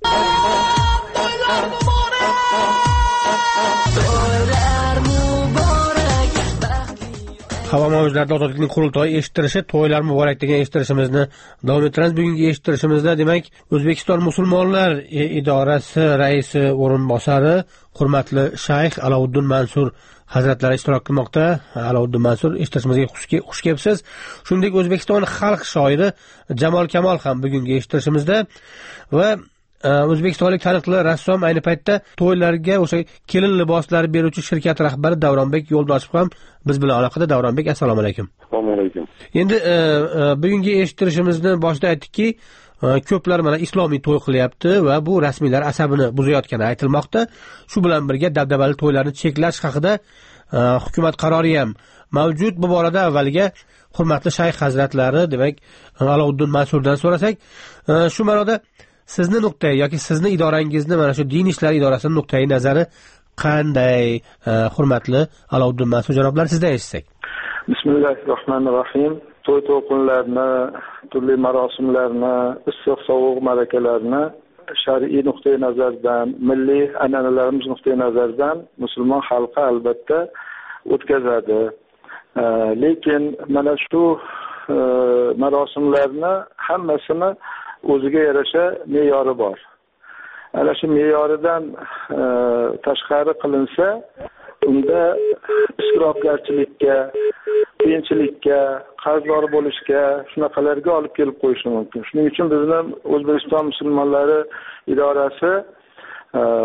R: Havo mavzularida Ozodlikning qurultoyi eshittirishi, to'ylar muborak degan eshittirishimizni davom ettiramiz. Bugungi eshittirishimizda demak, O'zbekiston musulmonlar idorasi raisi o'rinbosari hurmatli shayx Alovuddin Mansur hazratlari ishtirok qilmoqda. Alovuddin Mansur, eshittirishimizga xush kelibsiz. Shuningdek, O'zbekiston xalq shoiri Jamol Kamol ham bugungi eshittirishimizda va O'zbekistonlik taniqli rassom ayni paytda to'ylarga o'sha kelin liboslari beruvchi shirkat rahbari Davronbek Yo'ldoshev ham biz bilan aloqada. Davronbek, assalomu alaykum.
S: Assalomu alaykum.
R: Endi bugungi eshittirishimizni boshida aytdikki, ko'plar mana islomiy to'y qilyapti va bu rasmiylar asabini buzayotgani aytilmoqda. Shu bilan birga dabdabali to'ylarni cheklash haqida hukumat qarori ham mavjud. Bu borada avvaliga hurmatli shayx hazratlari, demak, Alovuddin Mansurdan so'rasak, shu ma'noda sizni nuqtai yoki sizni idorangizni mana shu din ishlari idorasining nuqtai nazari qanday, hurmatli Alovuddin Mansur janoblari, sizdan eshitsak?
S: Bismillahirrohmanirrohim. To'y to'qinlarni, turli marosimlarni, issiq sovuq marakalarni shar'iy nuqtai nazardan, milliy an'analarimiz nuqtai nazardan musulmon xalqi albatta o'tkazadi. Lekin mana shu marosimlarni hammasini o'ziga yarasha me'yori bor. Ana shu me'yoridan tashqari qilinsa, unda isrofgarchilikka, qiyinchilikka, qarzdor bo'lishga, shunaqalarga olib kelib qo'yishi mumkin. Shuning uchun bizning O'zbekiston musulmonlari idorasi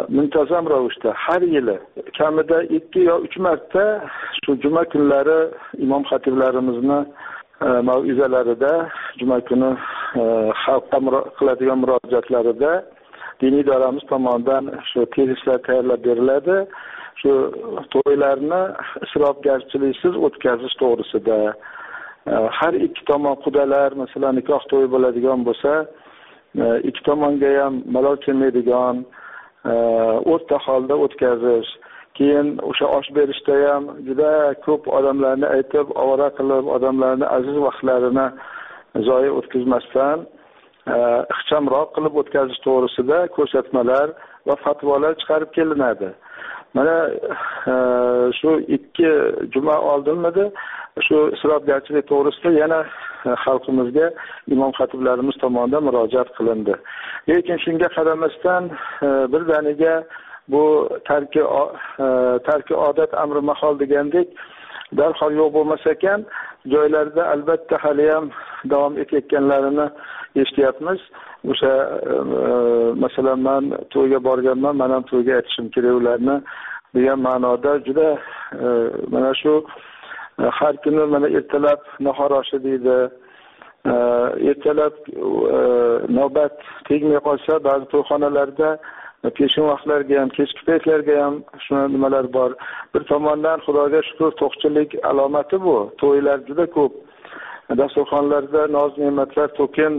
S: muntazam ravishda har yili kamida ikki yo uch marta shu juma kunlari imom xatiblarimizni mav'izalarida, juma kuni xalqqa qiladigan murojaatlarida diniy idoramiz tomonidan shu tezislar tayyorlab beriladi. Shu to'ylarni isrofgarchiliksiz o'tkazish to'g'risida har ikki tomon qudalar, masalan, nikoh to'yi bo'ladigan bo'lsa, ikki tomonga ham malol kelmaydigan o'rta holda o'tkazish. Keyin o'sha osh berishda ham juda ko'p odamlarni aytib, ovora qilib, odamlarni aziz vaqtlarini zoya o'tkazmasdan ixchamroq qilib o'tkazish to'g'risida ko'rsatmalar va fatvolar chiqarib kelinadi. Mana shu ikki juma oldinmidi shu isrofgarchilik to'g'risida yana xalqimizga imom xatiblarimiz tomonidan murojaat qilindi. Lekin shunga qaramasdan birdaniga bu tarki tarki odat amri mahol degandek darhol yo'q bo'lmas ekan, joylarda albatta hali ham davom etayotganlarini eshityapmiz. O'sha masalan, men to'yga borganman, men ham to'yga aytishim kerak ularni degan ma'noda juda mana shu har kuni mana ertalab nahor oshi deydi, ertalab navbat tegmay qolsa ba'zi to'yxonalarda peshin vaqtlarga ham, kechki paytlarga ham shuna nimalar bor. Bir tomondan Xudoga shukr, to'qchilik alomati bu. To'ylar juda ko'p. Dasturxonlarda noz-ne'matlar to'kin.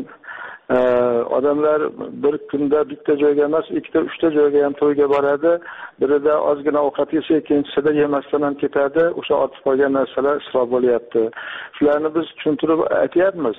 S: Odamlar bir kunda bitta joyga emas, ikkita, uchta joyga ham to'yga boradi. Birida ozgina ovqat yesa, ikkinchisida yemasdan ham ketadi. O'sha ortib qolgan narsalar isrof bo'lyapti. Shularni biz tushuntirib aytyapmiz.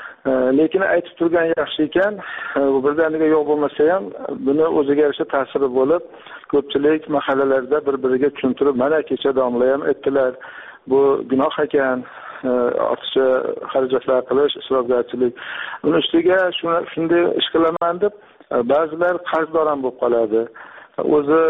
S: Lekin aytib turgan yaxshi ekan, birdaniga yo'q bo'lmasa ham buni o'ziga yarasha ta'siri bo'lib, ko'pchilik mahallalarda bir-biriga tushuntirib, mana kecha domla ham aytdilar, bu gunoh ekan, ortiqcha xarajatlar qilish, isrofgarchilik. Uni ustiga shunday ish qilaman deb ba'zilar qarzdor ham bo'lib qoladi. O'zi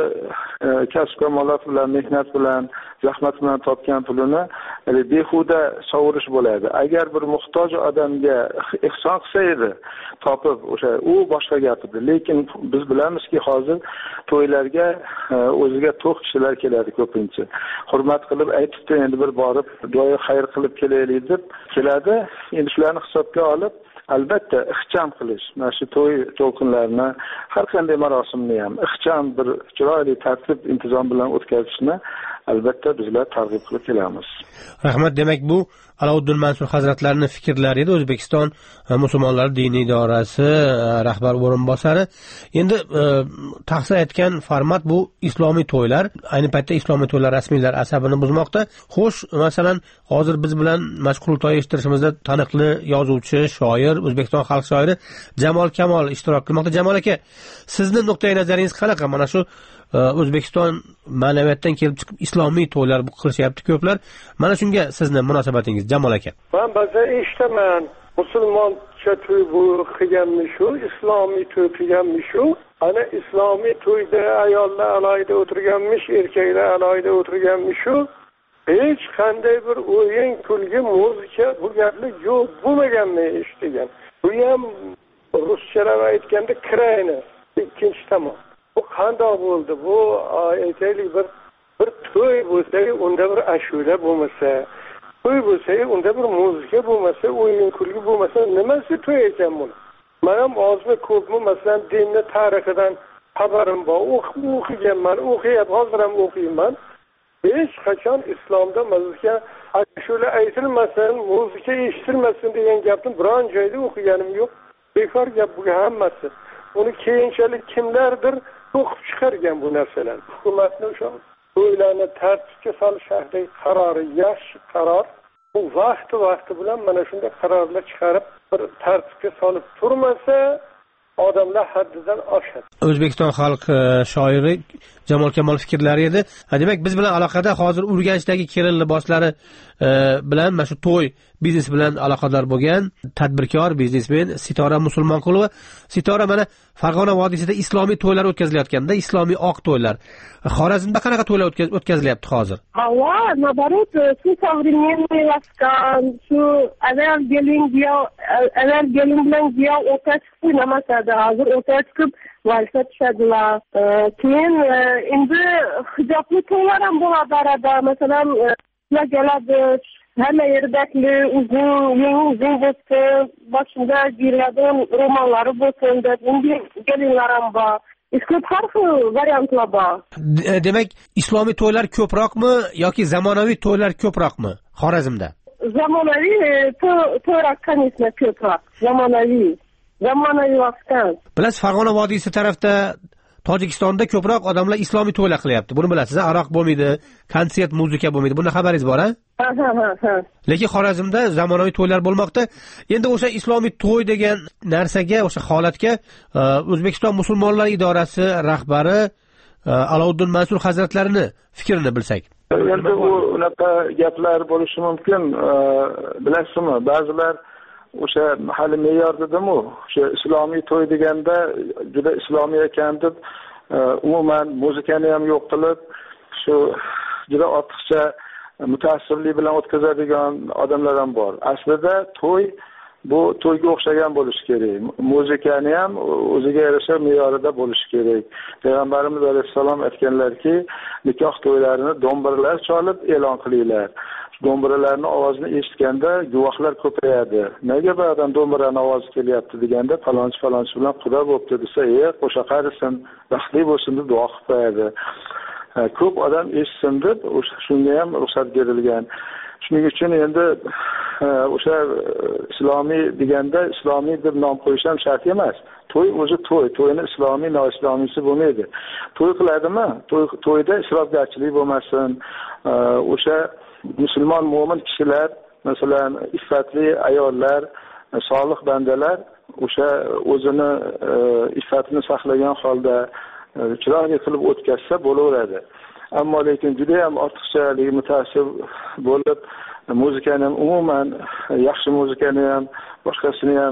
S: kasb kamolat bilan, mehnat bilan, zahmat bilan topgan pulini behuda sovurish bo'ladi. Agar bir muhtoj odamga ihson qilsa edi, topib, o'sha u boshqa gap edi. Lekin biz bilamizki, hozir to'ylarga o'ziga to'q kishilar keladi ko'pincha. Hurmat qilib aytibdi, endi bir borib duoyi xayr qilib kelaylik deb keladi. Endi shularni hisobga olib albatta ixcham qilish, mana shu to'y to'lqinlarni, har qanday marosimni ham ixcham bir chiroyli tartib intizom bilan o'tkazishni albatta bizlar targ'ib qilib kelamiz.
R: Rahmat. Demak, bu Alovuddin Mansur hazratlarining fikrlari edi. O'zbekiston musulmonlar diniy idorasi rahbar o'rinbosari. Endi tahsil aytgan format bu islomiy to'ylar. Ayni paytda islomiy to'ylar rasmiylar asabini buzmoqda. Xo'sh, masalan, hozir biz bilan mashhur to'y eshittirishimizda taniqli yozuvchi, shoir, O'zbekiston xalq shoiri Jamol Kamol ishtirok qilmoqda. Jamol aka, sizning nuqtai nazaringiz qanaqa? Mana shu O'zbekiston ma'naviyatdan kelib chiqib islomiy to'ylar qilishyapti ko'plar. Mana shunga sizning munosabatingiz, Jamol aka?
D: Men ba'zi eshitaman, musulmoncha to'y bu qilganmi shu, islomiy to'y qilganmi shu. Ana islomiy to'yda ayollar alohida o'tirganmish, erkaklar alohida o'tirganmi shu. Hech qanday bir o'yin, kulgi, muzika bu gaplar yo'q bo'lmaganmi eshitgan. Bu ham ruschalab aytganda krayni ikkinchi tomon. Bu qanday bo'ldi? Bu aytaylik bir bir to'y bo'lsa, unda bir ashula bo'lmasa, to'y bo'lsa, unda bir muzika bo'lmasa, o'yin kulgi bo'lmasa, nimasi to'y ekan bu? Men ham ozmi ko'pmi masalan dinni tarixidan xabarim bor, o'qiganman, o'qiyapman, hozir ham o'qiyman. Hech qachon islomda muzika ashula aytilmasin, muzika eshitilmasin degan gapni biron joyda o'qiganim yo'q. Bekor gap bu hammasi. Uni keyinchalik kimlardir o'qib chiqargan bu narsalarni. Hukumatni o'sha to'ylarni tartibga solish haqidagi qarori yaxshi qaror. Bu vaqti vaqti bilan mana shunday qarorlar chiqarib, bir tartibga solib turmasa, odamlar haddidan oshadi.
R: O'zbekiston xalq shoiri Jamol Kamol fikrlari edi. Demak, biz bilan aloqada hozir Urganchdagi kelin liboslari bilan mana shu to'y biznes bilan aloqador bo'lgan tadbirkor, biznesmen Sitora Musulmonqulova. Sitora, mana Farg'ona vodiysida islomiy to'ylar o'tkazilayotganda, islomiy oq to'ylar. Xorazmda qanaqa to'ylar o'tkazilyapti hozir?
T: Havo, nabarat, shu современный vaskan, shu avval gelin giyo, avval gelin bilan giyo o'tkazib qo'ymasada tushadi, hozir o'rtaga chiqib valsa tushadilar. Keyin endi hijobli to'ylar ham bo'ladi arada. Masalan, ular keladi, hamma yerdakli uzun, yangi uzun bo'lsin, boshida giyiladigan ro'mollari bo'lsin deb endi kelinlar ham bor. Ko'p har xil variantlar bor.
R: Demak, islomiy to'ylar ko'proqmi yoki zamonaviy to'ylar ko'proqmi Xorazmda?
T: Zamonaviy to'ylar конечно ko'proq. Zamonaviy. Zamonaviy vaqtdan.
R: Bilasiz, Farg'ona vodiysi tarafda Tojikistonda ko'proq odamlar islomiy to'ylar qilyapti. Buni bilasiz, aroq bo'lmaydi, konsert, muzika bo'lmaydi. Bundan xabaringiz bor-a?
T: Ha, ha, ha, ha.
R: Lekin Xorazmda zamonaviy to'ylar bo'lmoqda. Endi o'sha islomiy to'y degan narsaga, o'sha holatga O'zbekiston musulmonlar idorasi rahbari Alovuddin Mansur hazratlarini fikrini bilsak.
S: Endi u unaqa gaplar bo'lishi mumkin. Bilasizmi, ba'zilar o'sha hali me'yor dedim-u, o'sha islomiy to'y deganda juda islomiy ekan deb umuman muzikani ham yo'q qilib, shu juda ortiqcha mutaassiblik bilan o'tkazadigan odamlar ham bor. Aslida to'y bu to'yga o'xshagan bo'lishi kerak. Muzikani ham o'ziga yarasha me'yorida bo'lishi kerak. Payg'ambarimiz alayhisalom aytganlarki, nikoh to'ylarini do'mbiralar chalib e'lon qilinglar. Do'mbiralarning ovozini eshitganda guvohlar ko'payadi. Nega bu odam do'mbiraning ovozi kelyapti deganda falonchi falonchi bilan quda bo'libdi desa, "Ey, qo'sha qarisin, baxtli bo'lsin" deb duo qilib qo'yadi. Ko'p odam eshitsin deb shunga ham ruxsat berilgan. Shuning uchun endi o'sha islomiy deganda islomiy deb nom qo'yish ham shart emas. To'y o'zi to'y, to'yni islomiy, noislomiysi bo'lmaydi. To'y qiladimi? To'y to'yda isrofgarchilik bo'lmasin. O'sha musulmon mo'min kishilar, masalan, iffatli ayollar, solih bandalar o'sha o'zini iffatini saqlagan holda chiroyli qilib o'tkazsa bo'laveradi. Ammo lekin juda ham ortiqchalik mutaassib bo'lib, muzikani ham umuman yaxshi muzikani ham boshqasini ham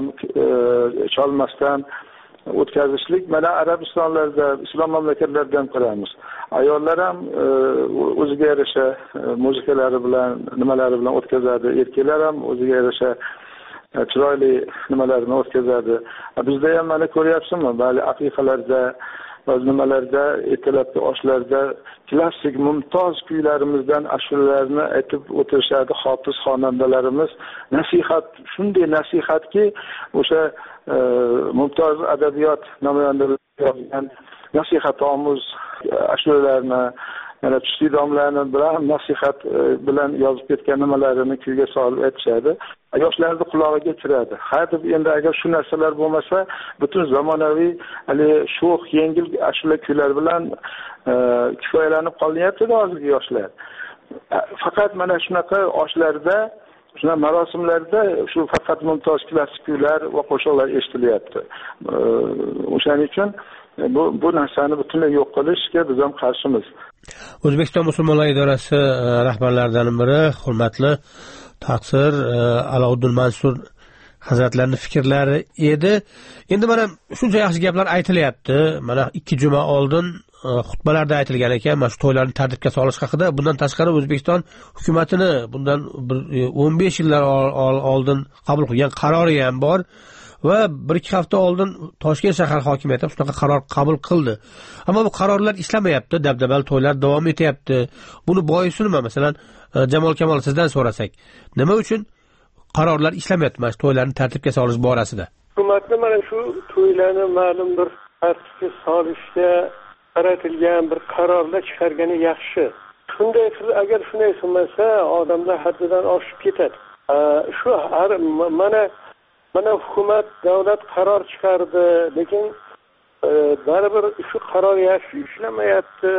S: chalmasdan o'tkazishlik mana Arabistonlarda, islom mamlakatlarida ham ko'ramiz. Ayollar ham o'ziga yarasha muzikalari bilan, nimalari bilan o'tkazadi. Erkaklar ham o'ziga yarasha chiroyli nimalarni o'tkazadi. Bizda ham mana ko'ryapsizmi, ba'zi aqiqalarda, ba'zi nimalarda, ertalabki oshlarda klassik mumtoz kuylarimizdan ashulalarni aytib o'tirishadi hofiz xonandalarimiz. Nasihat, shunday nasihatki, o'sha mumtoz adabiyot namoyandalari yozgan nasihat omuz ashulalarni, mana tushli domlarini bilan nasihat bilan yozib ketgan nimalarini kuyga solib aytishadi. Yoshlarning qulog'iga kiradi. Ha deb endi agar shu narsalar bo'lmasa, butun zamonaviy hali sho'x yengil ashula kuylar bilan kifoyalanib qolyapti hozirgi yoshlar. Faqat mana shunaqa oshlarda, shuna marosimlarda shu faqat mumtoz klassik kuylar va qo'shiqlar eshitilyapti. O'shaning uchun bu bu narsani butunlay yo'q qilishga biz ham qarshimiz.
R: O'zbekiston musulmonlar idorasi rahbarlaridan biri hurmatli taqsir Alovuddin Mansur hazratlarining fikrlari edi. Endi mana shuncha yaxshi gaplar aytilyapti. Mana ikki juma oldin xutbalarda aytilgan ekan, mana shu to'ylarni tartibga solish haqida. Bundan tashqari O'zbekiston hukumatini bundan o'n besh yillar oldin qabul qilgan qarori ham bor va bir ikki hafta oldin Toshkent shahar hokimiyati ham shunaqa qaror qabul qildi. Ammo bu qarorlar ishlamayapti, dabdabali to'ylar davom etyapti. Buni boisi nima? Masalan, Jamol Kamol sizdan so'rasak, nima uchun qarorlar ishlamayapti mana shu to'ylarni tartibga solish borasida?
D: Hukumatni mana shu to'ylarni ma'lum bir tartibga solishga qaratilgan bir qarorlar chiqargani yaxshi. Shunday agar shunday qilmasa, odamlar haddidan oshib ketadi. Shu har mana mana hukumat, davlat qaror chiqardi, lekin baribir shu qaror yaxshi ishlamayapti.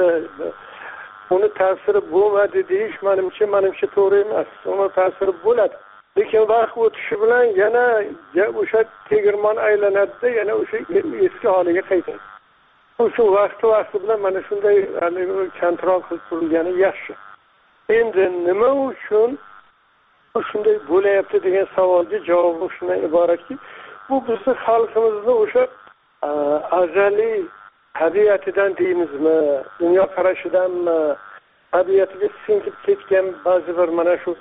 D: Uni ta'siri bo'lmadi deyish menimcha menimcha to'g'ri emas. Uni ta'siri bo'ladi. Lekin vaqt o'tishi bilan yana o'sha tegirmon aylanadi, yana o'sha eski holiga qaytadi. Shu vaqti vaqti bilan mana shunday kontrol qilib turilgani yaxshi. Endi nima uchun shunday bo'layapti degan savolga javob shundan iboratki, bu bizning xalqimizning o'sha azaliy tabiatidan deymizmi, dunyo qarashidanmi, tabiatiga singib ketgan ba'zi bir mana shu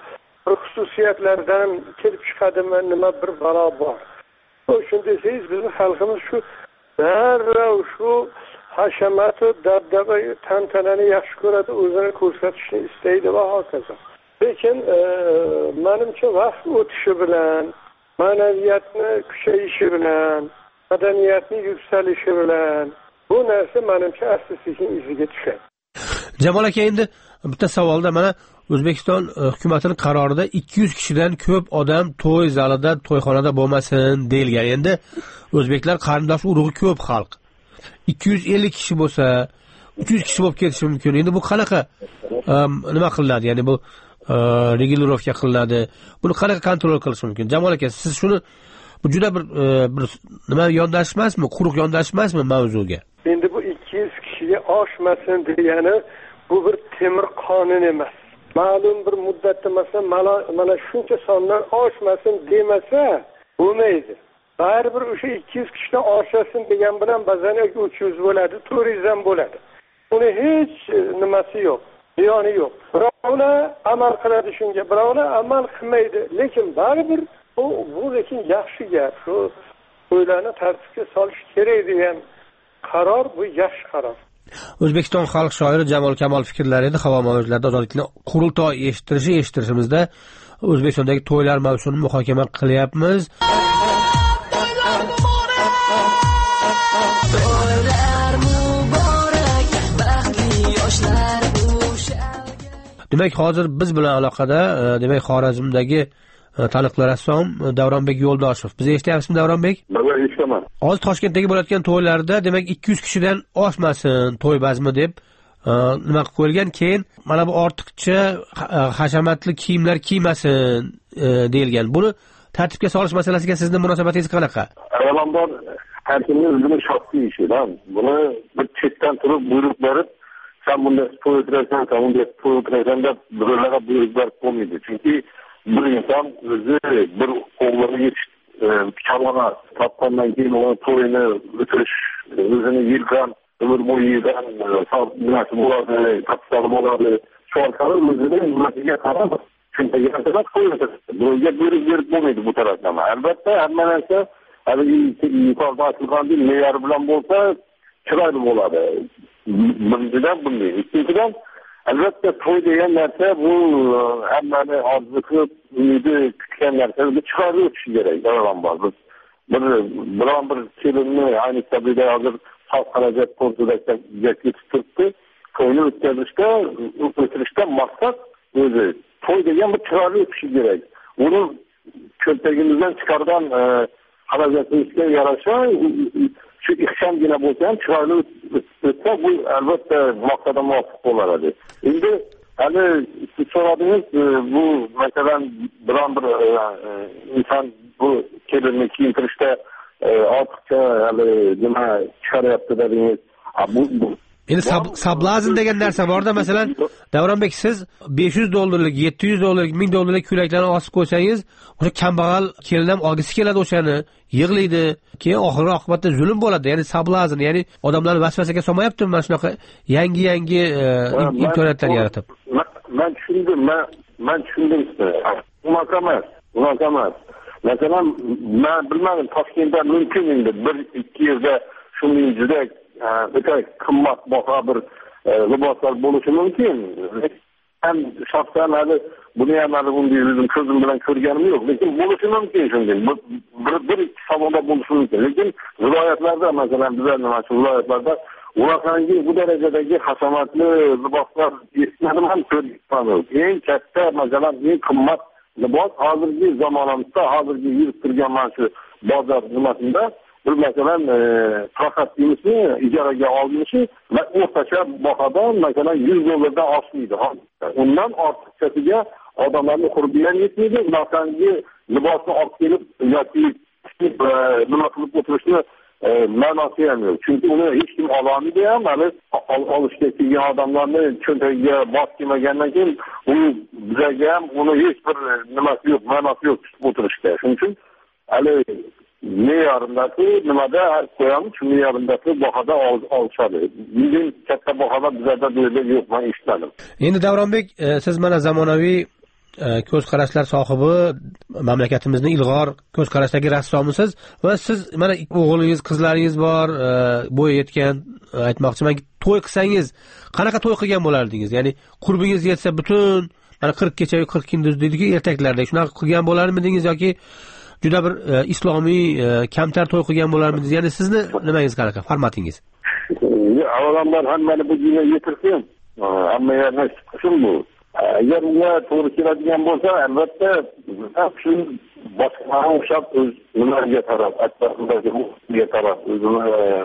D: xususiyatlardan kelib chiqadimi, nima bir balo bor. Shunday desangiz, bizning xalqimiz shu darrov shu hashamatu dabdaba tantanani yaxshi ko'radi, o'zini ko'rsatishni istaydi va hokazo. Lekin menimcha vaqt o'tishi bilan, ma'naviyatni kuchayishi bilan, madaniyatning yuksalishi bilan bu narsa menimcha asta-sekin iziga tushadi.
R: Jamol aka, endi bitta savolda mana O'zbekiston hukumatining qarorida ikki yuz kishidan ko'p odam to'y zalida, to'yxonada bo'lmasin deyilgan. Endi o'zbeklar qarindosh urug'i ko'p xalq. ikki yuz ellik kishi bo'lsa, uch yuz kishi bo'lib ketishi mumkin. Endi bu qanaqa nima qilinadi? Ya'ni bu regulirovka qilinadi. Buni qanaqa kontrol qilish mumkin? Jamol aka, siz shuni bu juda bir bir nima yondashish emasmi? Quruq yondashish emasmi mavzuga?
D: Endi bu ikki yuz kishiga oshmasin degani bu bir temir qonun emas. Ma'lum bir muddatda masalan mana shuncha sondan oshmasin demasa bo'lmaydi. Baribir o'sha ikki yuz kishidan oshasin degan bilan ba'zan uch yuz bo'ladi, to'rt yuz ham bo'ladi. Uni hech nimasi yo'q, ziyoni yo'q. Birovlar amal qiladi shunga, birovlar amal qilmaydi. Lekin baribir bu bu lekin yaxshi gap. Shu to'ylarni tartibga solish kerak degan qaror bu yaxshi qaror.
R: O'zbekiston xalq shoiri Jamol Kamol fikrlari edi. Havo mavjlarida ozodlikni qurultoy eshittirishi eshittirishimizda O'zbekistondagi to'ylar mavzusini muhokama qilyapmiz. Demak, hozir biz bilan aloqada demak Xorazmdagi taniqli rassom Davronbek Yo'ldoshev. Bizni eshityapsizmi Davronbek?
U: Mana eshitaman.
R: Hozir Toshkentdagi bo'layotgan to'ylarda demak ikki yuz kishidan oshmasin to'y bazmi deb nima qilib qo'yilgan. Keyin mana bu ortiqcha hashamatli kiyimlar kiymasin deyilgan. Buni tartibga solish masalasiga sizning munosabatingiz qanaqa?
U: Avvalambor har kimning o'zining shaxsiy ishidan buni bir chetdan turib buyruq berib, sen bunday to'y o'tirasan, sen bunday to'y o'tirasan deb birovlarga buyruq berib qo'ymaydi. Chunki bir inson o'zi bir o'g'lini yetishtirib kalona topgandan keyin uni to'yini o'tirish, o'zini yildan umr bo'yi yegan nimasi bo'ladi, kapitali bo'ladi. Shu orqali o'zini nimasiga qarab tushuntirgan to'y o'tirish. Birovga buyruq berib bo'lmaydi bu tarafdan. Albatta hamma narsa yuqorida aytilgandek me'yor bilan bo'lsa chiroyli bo'ladi. Birinchidan bunday. Ikkinchidan albatta to'y degan narsa bu hammani orzu qilib umidi kutgan narsa, bu chiroyli o'tishi kerak. Avvalambor biz bir biron bir kelinni ayniqsa bizda hozir xalq xarajat konsulatiga ketib turibdi. To'yni o'tkazishda, o'tirishda maqsad o'zi to'y degan bir chiroyli o'tishi kerak. Uni ko'ntagimizdan chiqargan xarajatimizga yarasha shu ixchamgina bo'lsa ham chiroyli o'tsa bu albatta maqsadga muvofiq bo'ladi. Endi hali siz so'radingiz, bu masalan biron bir inson bu kelinni kiyintirishda ortiqcha hali nima chiqaryapti dedingiz. Bu
R: Endi sablazm degan narsa borda, masalan Davronbek, siz besh yuz dollarlik, yetti yuz dollarlik, ming dollarlik ko'ylaklarni osib qo'ysangiz, o'sha kambag'al kelin ham olgisi keladi, o'shani yig'laydi, keyin oxirgi oqibatda zulm bo'ladi. Ya'ni sablazm, ya'ni odamlarni vasvasaga solmayaptimi mana shunaqa yangi-yangi imkoniyatlar yaratib?
U: Men tushundim, men men tushundim sizni. Unaqa emas, unaqa emas. Masalan, men bilmadim, Toshkentda mumkin endi bir ikki yerda shunday juda o'ta qimmatbaho bir liboslar bo'lishi mumkin. Ham shaxsan hali buni ham hali bunday o'zim ko'zim bilan ko'rganim yo'q, lekin bo'lishi mumkin shunday. Bir bir ikki savdoda bo'lishi mumkin. Lekin viloyatlarda, masalan bizlar nima shu viloyatlarda unaqangi bu darajadagi hashamatli liboslar eshitmadim ham ko'rmadim. Eng katta, masalan, eng qimmat libos hozirgi zamonamizda, hozirgi yurib turgan mana shu bozor nimasida bir masalan faqat yurishni ijaraga olinishi va o'rtacha bahodan masalan yuz dollardan oshmaydi. Undan ortiqchasiga odamlarning qurbi ham yetmaydi. Bunaqangi libosni olib kelib yoki nima qilib o'tirishni ma'nosi ham yo'q. Chunki uni hech kim ololmaydi ham, hali olishga kelgan odamlarni cho'ntagiga bos kelmagandan keyin u bizga ham uni hech bir nimasi yo'q, ma'nosi yo'q tutib o'tirishda. Shuning uchun hali me'yorindagi nimada qo'yamiz, shu me'yorindagi bahoda olishadi. Bundan katta bahoda bizlarda bu yerda yo'q, men eshitmadim.
R: Endi Davronbek, siz mana zamonaviy ko'z qarashlar sohibi, mamlakatimizning ilg'or ko'z qarashdagi rassomisiz va siz mana o'g'lingiz, qizlaringiz bor, bo'yi yetgan. Aytmoqchimanki, to'y qilsangiz qanaqa to'y qilgan bo'lardingiz? Ya'ni qurbingiz yetsa butun mana qirq kecha qirq kunduz deydiku ertaklarda, shunaqa qilgan bo'larmidingiz yoki juda bir e, islomiy e, kamtar to'y qilgan bo'larmidingiz? Ya'ni sizni nimangiz qanaqa, formatingiz?
U: Avvalambor hammani bu dunyoga yetirsin, hamma yerni qilsin bu. Agar unga to'g'ri keladigan bo'lsa, albatta shu boshqa o'xshab o'z nimaga qarab, atbaqlarga qarab o'zini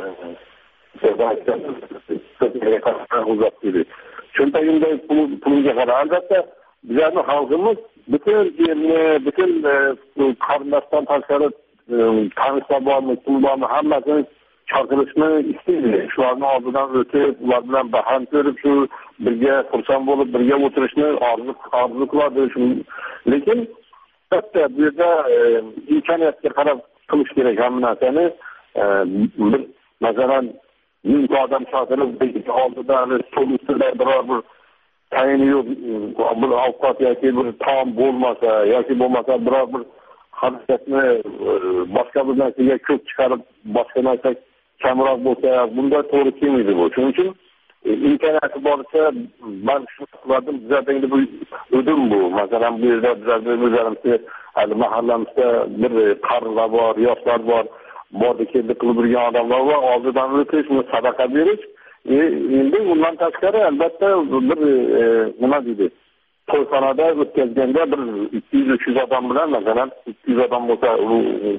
U: cho'ntagimda pulga qarab. Albatta bizlarni xalqimiz butun yerni, butun qarindoshdan tashqari tanishlar bormi, pul bormi, hammasini chaqirishni istaydi. Shularni oldidan o'tib, ular bilan baham ko'rib, shu birga xursand bo'lib, birga o'tirishni orzu orzu qiladi. Lekin bitta bu yerda imkoniyatga qarab qilish kerak hamma narsani. Masalan, mingta odam chaqirib, oldidan stol ustida biror bir tayini yo'q, bir ovqat yoki bir taom bo'lmasa, yoki bo'lmasa biror bir harakatni boshqa bir narsaga ko'p chiqarib, boshqa narsa kamroq bo'lsa, bunda to'g'ri kelmaydi bu. Shuning uchun imkoniyati boricha man shu qildim. Bizlarda bu o'dim bu. Masalan, bu yerda bizlarda o'zlarimizda hali mahallamizda bir qarilar bor, yoshlar bor, bordi keldi qilib yurgan odamlar bor. Oldidan o'tish, sadaqa berish. E, endi bundan tashqari albatta bir nima deydi? To'yxonada o'tkazganda bir ikki yuz uch yuz odam bilan, masalan, ikki yuz odam bo'lsa, u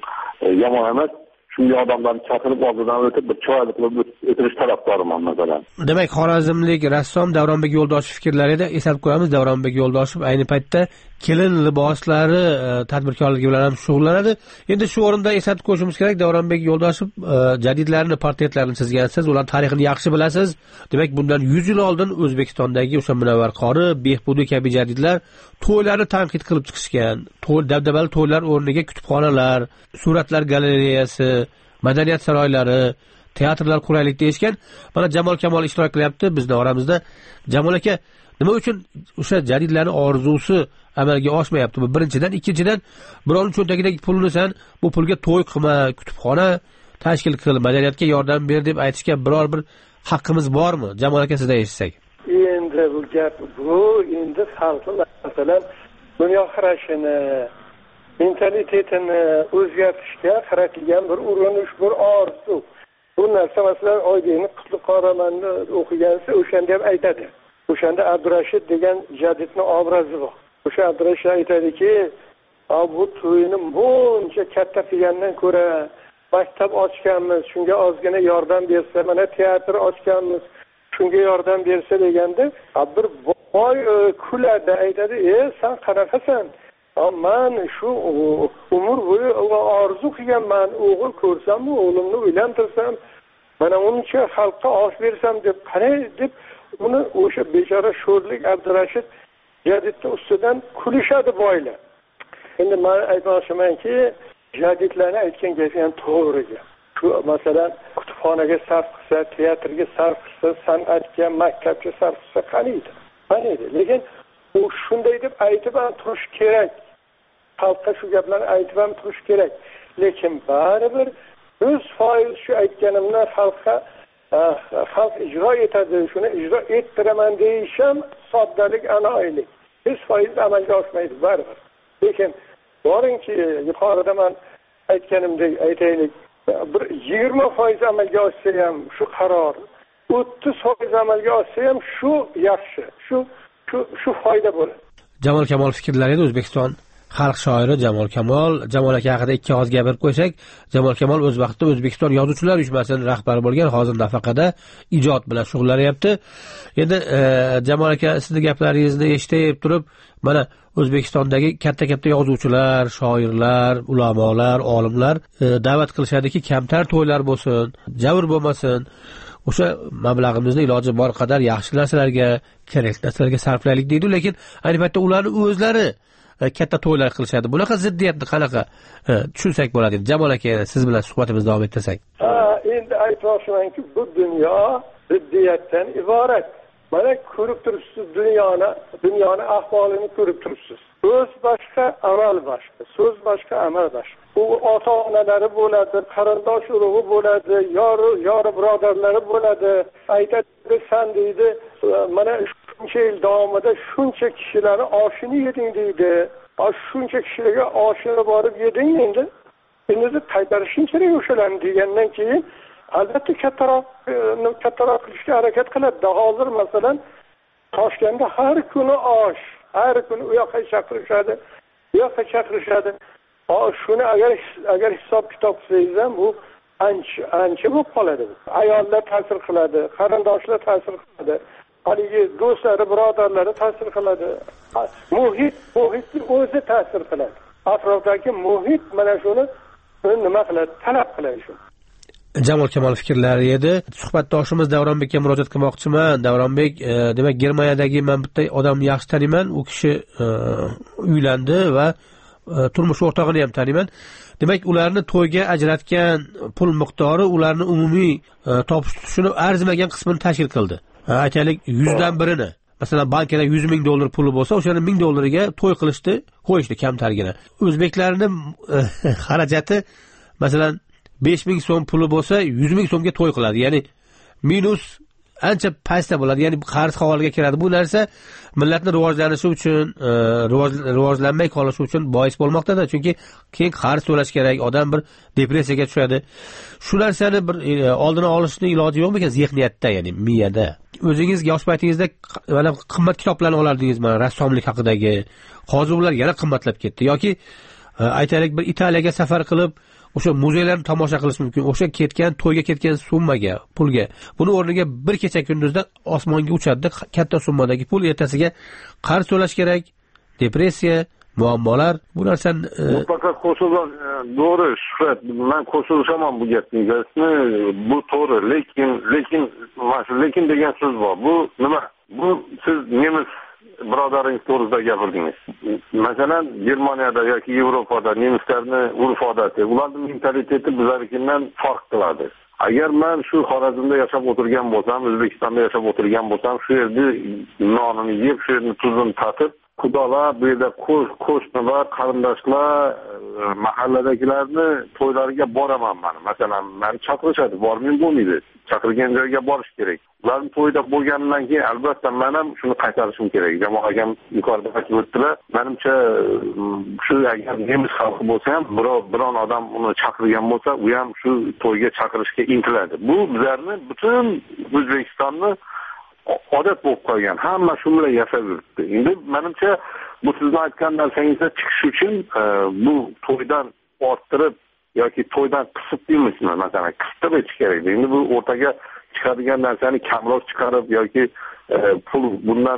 U: yomon emas. Shunday odamlarni chaqirib oldidan o'tib bir choy qilib o'tirish tarafdoriman masalan.
R: Demak, xorazmlik rassom Davronbek Yo'ldoshev fikrlarida eslatib qo'yamiz. Davronbek Yo'ldoshev ayni paytda kelin liboslari tadbirkorligi bilan ham shug'ullanadi. Endi shu o'rinda eslatib qo'yishimiz kerak, Davronbek Yo'ldoshev jadidlarni, portretlarini chizgansiz, ular tarixini yaxshi bilasiz. Demak, bundan yuz yil oldin O'zbekistondagi o'sha Munavvar qori, Behbudiy kabi jadidlar to'ylarni tanqid qilib chiqishgan. To'y, dabdabali to'ylar o'rniga kutubxonalar, suratlar galereyasi, madaniyat saroylari, teatrlar quraylik deyishgan. Mana Jamol Kamol ishtirok qilyapti bizning oramizda. Jamol aka, nima uchun o'sha jadidlarning orzusi amalga oshmayapti? Bu birinchidan, ikkinchidan, birovning cho'ntagidagi pulni san bu pulga to'y qilma, kutubxona tashkil qil, madaniyatga yordam ber deb aytishga biror bir haqqimiz bormi? Jamol aka, sizdan eshitsak.
D: Endi bu gap bu endi xalqni masalan dunyo qarashini, mentalitetini o'zgartirishga qaratilgan bir urinish, bir orzu. Bu narsa masalan Oydinning Qutlug' Qoramanni o'qigansa o'shanda ham aytadi. O'shanda Abdurashid degan jadidni obrazi bor. O'sha Abdurashid aytadiki, bu to'yni buncha katta qilgandan ko'ra maktab ochganmiz, shunga ozgina yordam bersa, mana teatr ochganmiz, shunga yordam bersa deganda, bir boy kuladi, aytadi, "E, sen qanaqasan? Men shu umr bo'yi orzu qilganman, o'g'il ko'rsam, o'g'limni uylantirsam, mana uncha xalqqa osh bersam deb, qanday deb uni o'sha bechora sho'rlik Abdurashid jadidni ustidan kulishadi boylar. Endi men aytmoqchimanki, jadidlarni aytgan gapi ham to'g'ri gap. Shu masalan, kutubxonaga sarf qilsa, teatrga sarf qilsa, san'atga, maktabga sarf qilsa qaniydi? Qaniydi? Lekin u shunday deb aytib ham turish kerak. Xalqqa shu gaplarni aytib ham turish kerak. Lekin baribir yuz foiz shu aytganimni xalqqa xalq ijro etadi, shuni ijro ettiraman deyishim soddalik, anoyilik. yuz foiz amalga oshmaydi baribir. Lekin boringki, yuqorida men aytganimdek aytaylik, bir yigirma foiz amalga oshsa ham shu qaror, o'ttiz foiz amalga oshsa ham shu yaxshi, shu shu shu foyda bo'ladi.
R: Jamol Kamol fikrlarida O'zbekiston xalq shoiri Jamol Kamol, Jamol aka haqida ikki og'iz gapirib qo'ysak, Jamol Kamol o'z vaqtida O'zbekiston Yozuvchilar uyushmasining rahbari bo'lgan, hozir nafaqada ijod bilan shug'ullanyapti. Endi e, Jamol aka, sizning gaplaringizni eshitib turib, mana O'zbekistondagi katta-katta yozuvchilar, shoirlar, ulamolar, olimlar e, da'vat qilishadiki, kamtar to'ylar bo'lsin, javr bo'lmasin. O'sha mablag'imizni iloji bor qadar yaxshi narsalarga, kerakli narsalarga sarflaylik deydi, lekin ayni paytda ularning o'zlari katta to'ylar qilishadi. Bunaqa ziddiyatni qanaqa tushunsak bo'ladi? Jamol aka, siz bilan suhbatimizni davom ettirsak.
D: Ha, endi aytmoqchimanki, bu dunyo ziddiyatdan iborat. Mana ko'rib turibsiz dunyoni, dunyoni ahvolini ko'rib turibsiz. so'z boshqa, amal boshqa. So'z boshqa, amal boshqa. U ota-onalari bo'ladi, qarindosh urug'i bo'ladi, yor yor birodarlari bo'ladi. Aytadi, sen deydi, mana shuncha yil davomida shuncha kishilarni oshini yeding deydi. Shuncha kishilarga oshini borib yeding endi. Endi qaytarishing kerak o'shalarni degandan keyin albatta kattaroq kattaroq qilishga harakat qiladi. Hozir masalan Toshkentda har kuni osh, har kuni u yoqqa chaqirishadi, bu yoqqa chaqirishadi. Shuni agar agar hisob kitob qilsangiz ham bu ancha ancha bo'lib qoladi. Ayollar ta'sir qiladi, qarindoshlar ta'sir qiladi, haligi do'stlari, birodarlari ta'sir qiladi. Muhit, muhitni o'zi ta'sir qiladi. Atrofdagi muhit mana shuni nima qiladi, talab qiladi shu.
R: Jamol Kamol fikrlari edi. Suhbatdoshimiz Davronbekka murojaat qilmoqchiman. Davronbek, e, demak Germaniyadagi men bitta odamni yaxshi taniman. U kishi e, uylandi va e, turmush o'rtog'ini ham taniman. Demak, ularni to'yga ajratgan pul miqdori ularni umumiy e, topish tutishini arzimagan qismini tashkil qildi. Aytaylik yuz dan birini. Masalan, bankada yuz ming dollar puli bo'lsa, o'shani ming dollariga to'y qilishdi, qo'yishdi kamtargina. O'zbeklarning e, xarajati masalan besh ming so'm puli bo'lsa, yuz ming so'mga to'y qiladi. Ya'ni minus ancha pastda bo'ladi. Ya'ni qarz havoliga kiradi. Bu narsa millatning rivojlanishi uchun, rivojlanmay qolishi uchun bois bo'lmoqda-da. Chunki keyin qarz to'lash kerak, odam bir depressiyaga tushadi. Shu narsani bir oldini olishning iloji yo'qmi ekan zehniyatda, ya'ni miyada? O'zingiz yosh paytingizda mana qimmat kitoblarni olardingiz, mana rassomlik haqidagi. Hozir ular yana qimmatlab ketdi. Yoki aytaylik bir Italiyaga safar qilib o'sha muzeylarni tomosha qilish mumkin. O'sha ketgan, to'yga ketgan summaga, pulga. Buni o'rniga bir kecha kunduzda osmonga uchadi, katta summadagi pul, ertasiga qarz to'lash kerak, depressiya, muammolar, bu narsani
U: mutlaqo qo'shilib, to'g'ri, Shuhrat, men qo'shilaman bu gapingizga. Bu to'g'ri, lekin lekin mana lekin degan so'z bor. Bu nima? Bu siz nemis birodaringiz to'g'risida gapirdingiz. Masalan, Germaniyada yoki Yevropada nemislarni urf-odati, ularning mentaliteti bizlarnikidan farq qiladi. Agar men shu Xorazmda yashab o'tirgan bo'lsam, O'zbekistonda yashab o'tirgan bo'lsam, shu yerda nonini yeb, shu yerni tuzini tatib, xudolar, bu yerda qo'shnilar, qarindoshlar, mahalladagilarni to'ylariga boraman men. Masalan, meni chaqirishadi, bormay bo'lmaydi. Chaqirgan joyga borish kerak. Ularning to'yda bo'lganidan keyin albatta men ham shuni qaytarishim kerak. Jamoa akam yuqorida aytib o'tdilar. Menimcha shu agar nemis xalqi bo'lsa ham, biror biron odam uni chaqirgan bo'lsa, u ham shu to'yga chaqirishga intiladi. Bu bizlarni butun O'zbekistonni odat bo'lib qolgan. Hamma shu bilan yashab yuribdi. Endi menimcha bu sizning aytgan narsangizga chiqish uchun bu to'ydan orttirib yoki to'ydan qisib deymizmi? Masalan, qisib kerak. Endi bu o'rtaga chiqadigan narsani kamroq chiqarib yoki pul bundan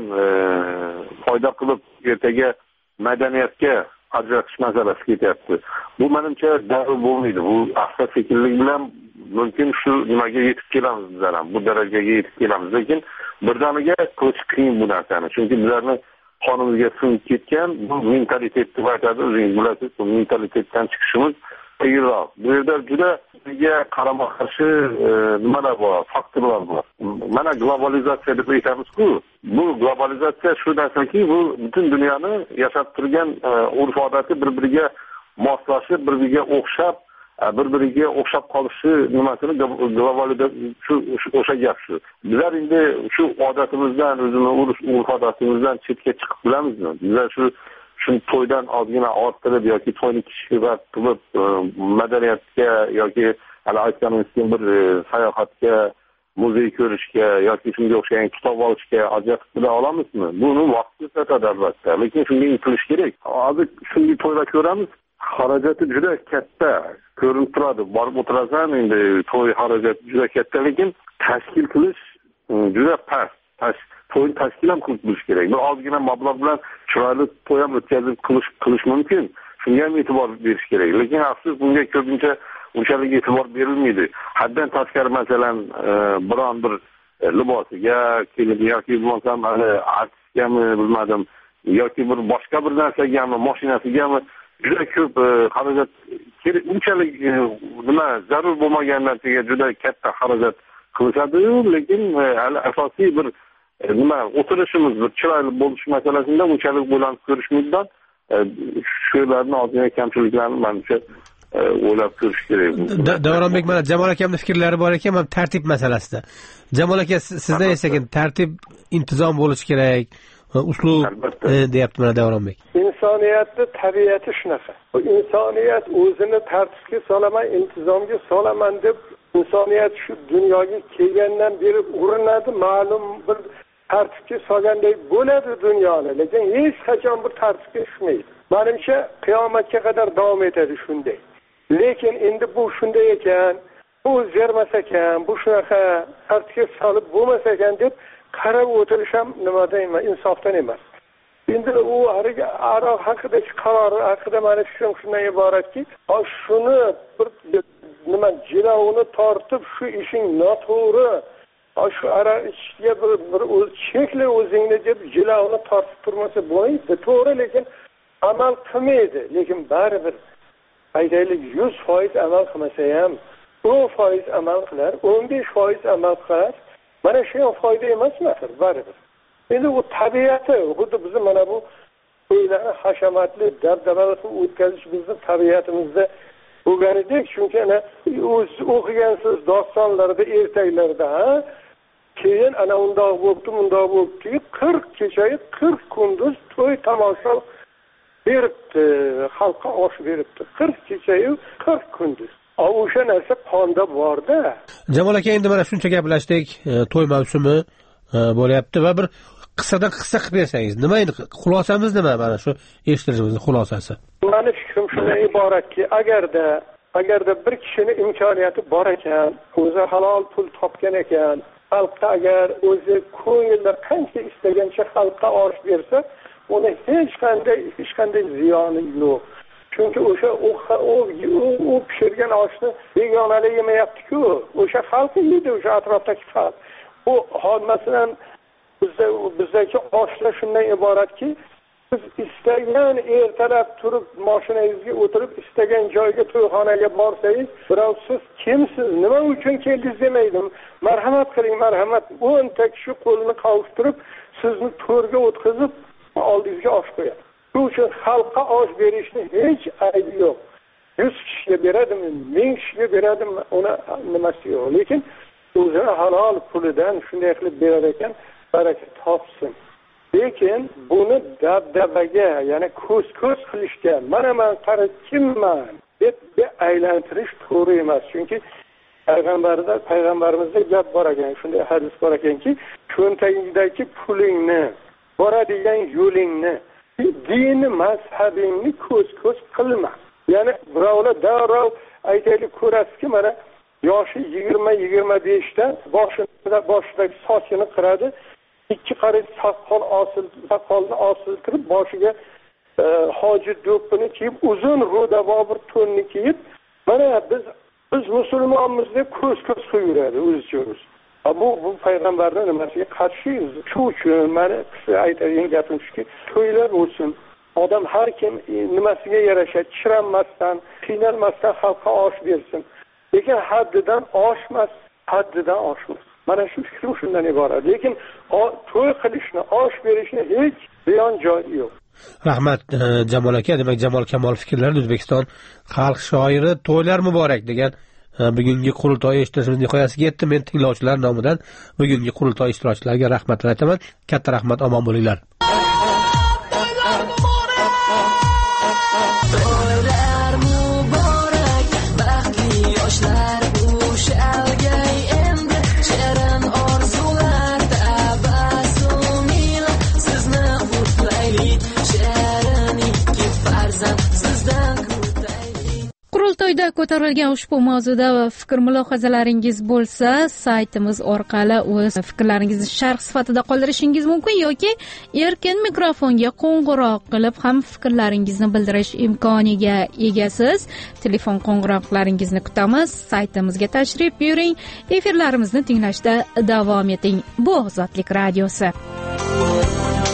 U: foyda qilib ertaga madaniyatga ajratish masalasi ketyapti. Bu menimcha darrov bo'lmaydi. Bu asta-sekinlik bilan mumkin shu nimaga yetib kelamiz bizlar ham. Bu darajaga yetib kelamiz. Lekin birdaniga qilish qiyin bu narsani. Chunki bizlarni qonimizga singib ketgan bu mentalitet deb aytadi. O'zingiz bilasiz, bu mentalitetdan chiqishimiz qiyinroq. Bu yerda juda bizga qarama-qarshi nimalar bor, faktorlar bor. Mana globalizatsiya deb aytamiz-ku. Bu globalizatsiya shu narsaki, bu butun dunyoni yashab turgan urf-odati bir-biriga moslashib, bir-biriga o'xshab, bir-biriga o'xshab qolishi nimasini globalida shu o'sha gap shu. Bizlar endi shu odatimizdan, o'zimiz urf-odatimizdan chetga chiqib bilamizmi? Bizlar shu shuni to'ydan ozgina orttirib yoki to'yni kishkibat qilib madaniyatga yoki hali aytganimizdek bir sayohatga, muzey ko'rishga yoki shunga o'xshagan kitob olishga ajratib bila olamizmi? Buni vaqt ketadi albatta, lekin shunga intilish kerak. Hozir shunday to'ylar ko'ramiz, xarajati juda katta ko'rinib turadi. Borib o'tirasan, endi to'y xarajati juda katta, lekin tashkil qilish juda past. To'yni tashkil ham qilib bilish kerak. Bir ozgina mablag' bilan chiroyli to'y ham o'tkazib qilish qilish mumkin. Shunga ham e'tibor berish kerak. Lekin afsus bunga ko'pincha unchalik e'tibor berilmaydi. Haddan tashqari masalan biron bir libosiga, kelin yoki bo'lmasam hali artistgami bilmadim, yoki bir boshqa bir narsagami, mashinasiga juda ko'p xarajat kerak. Unchalik nima zarur bo'lmagan narsaga juda katta xarajat qilishadi, lekin hali asosiy bir nima o'tirishimiz, bir chiroyli bo'lish masalasida unchalik bo'lanib ko'rishmaydidan shularni ozgina kamchiliklarni manimcha o'ylab ko'rish kerak.
R: Davronbek, mana Jamol akamning fikrlari bor ekan, mana tartib masalasida. Jamol aka, sizdan esakin tartib, intizom bo'lishi kerak, uslub deyapti mana Davronbek.
D: Insoniyatni tabiati shunaqa. Bu insoniyat o'zini tartibga solaman, intizomga solaman deb insoniyat shu dunyoga kelgandan beri urinadi, ma'lum bir tartibga solganday bo'ladi dunyoni, lekin hech qachon bir tartibga tushmaydi. Menimcha qiyomatga qadar davom etadi shunday. Lekin endi bu shunday ekan, bu o'zgarmas ekan, bu shunaqa tartibga solib bo'lmas ekan deb qarab o'tirish ham nimadan emas, insofdan emas. Endi u aroq haqidagi qaror haqida meni fikrim shundan iboratki, shuni bir nima jilovini tortib shu ishing noto'g'ri, shu aroq ichishga bir bir o'z chekla o'zingni deb jilovini tortib turmasa bo'lmaydi. To'g'ri, lekin amal qilmaydi. Lekin baribir aytaylik yuz foiz amal qilmasa ham o'n foiz amal qilar, o'n besh foiz amal qilar. Mana shu ham foyda emasmi axir, baribir. Endi u tabiati, xuddi bizni mana bu to'ylarni hashamatli, dabdabali qilib o'tkazish bizning tabiatimizda bo'lgan edi. Chunki ana o'z o'qigansiz dostonlarda, ertaklarda, ha? Keyin ana undoq bo'libdi, bundoq bo'libdi, qirq kechayu qirq kunduz to'y tomosha beribdi, xalqqa osh beribdi. qirq kechayu qirq kunduz. O'sha narsa qonda bor-da.
R: Jamol aka, endi mana shuncha gaplashdik, to'y mavsumi bo'lyapti va bir qissadan qissa qilib bersangiz, nima endi xulosamiz nima mana shu eshitishimizning xulosasi?
D: Meni fikrim shundan iboratki, agarda agarda bir kishining imkoniyati bor ekan, o'zi halol pul topgan ekan, xalqqa agar o'zi ko'ngilda qancha istagancha xalqqa osh bersa, uni hech qanday hech qanday ziyoni yo'q. Chunki o'sha u u pishirgan oshni begonalar yemayapti-ku. O'sha xalq yeydi, o'sha atrofdagi xalq. Bu hol masalan bizda bizdagi oshlar shundan iboratki, siz istagan ertalab turib mashinangizga o'tirib istagan joyga to'yxonaga borsangiz, birov siz kimsiz, nima uchun keldingiz demaydi. Marhamat qiling, marhamat. o'nta kishi qo'lini qovushtirib sizni to'rga o'tkazib oldingizga osh qo'yadi. Bu uchun xalqqa osh berishni hech aybi yo'q. yuz kishiga beradimi, ming kishiga beradimi, uni nimasi yo'q. Lekin o'zi halol pulidan shunday qilib berar ekan, baraka topsin. Lekin buni dabdabaga, ya'ni ko'z-ko'z qilishga, mana men qara kimman deb aylantirish to'g'ri emas. Chunki payg'ambarda payg'ambarimizda gap bor ekan, shunday hadis bor ekanki, cho'ntagingdagi pulingni, boradigan yo'lingni, dinni, mazhabingni ko'z-ko'z qilma. Ya'ni birovlar darrov aytaylik ko'rasizki, mana yoshi yigirma yigirma besh da boshida boshidagi sochini qiradi, ikki qarich soqol osil soqolni osiltirib boshiga e, hoji do'ppini kiyib, uzun ro'davo bir to'nni kiyib, mana biz biz musulmonmiz deb ko'z-ko'z qo'yiradi o'zicha o'zi. Bu bu payg'ambarning nimasiga qarshi? Shu uchun meni aytadigan gapim shuki, to'ylar bo'lsin. Odam har kim nimasiga yarasha chiranmasdan, qiynalmasdan xalqqa osh bersin. Lekin haddidan oshmas, haddidan oshmas. Mana shu fikrim shundan iborat. Lekin to'y qilishni, osh berishni hech ziyon joyi yo'q.
R: Rahmat Jamol aka, demak Jamol Kamol fikrlari O'zbekiston xalq shoiri to'ylar muborak degan bugungi qurultoy eshitishimiz nihoyasiga yetdi. Men tinglovchilar nomidan bugungi qurultoy ishtirokchilariga rahmatlar aytaman. Katta rahmat, omon bo'linglar.
C: Qurultoyda ko'tarilgan ushbu mavzuda fikr mulohazalaringiz bo'lsa, saytimiz orqali o'z fikrlaringizni sharh sifatida qoldirishingiz mumkin yoki erkin mikrofonga qo'ng'iroq qilib ham fikrlaringizni bildirish imkoniga egasiz. Telefon qo'ng'iroqlaringizni kutamiz. Saytimizga tashrif buyuring. Efirlarimizni tinglashda davom eting. Bu Ozodlik radiosi.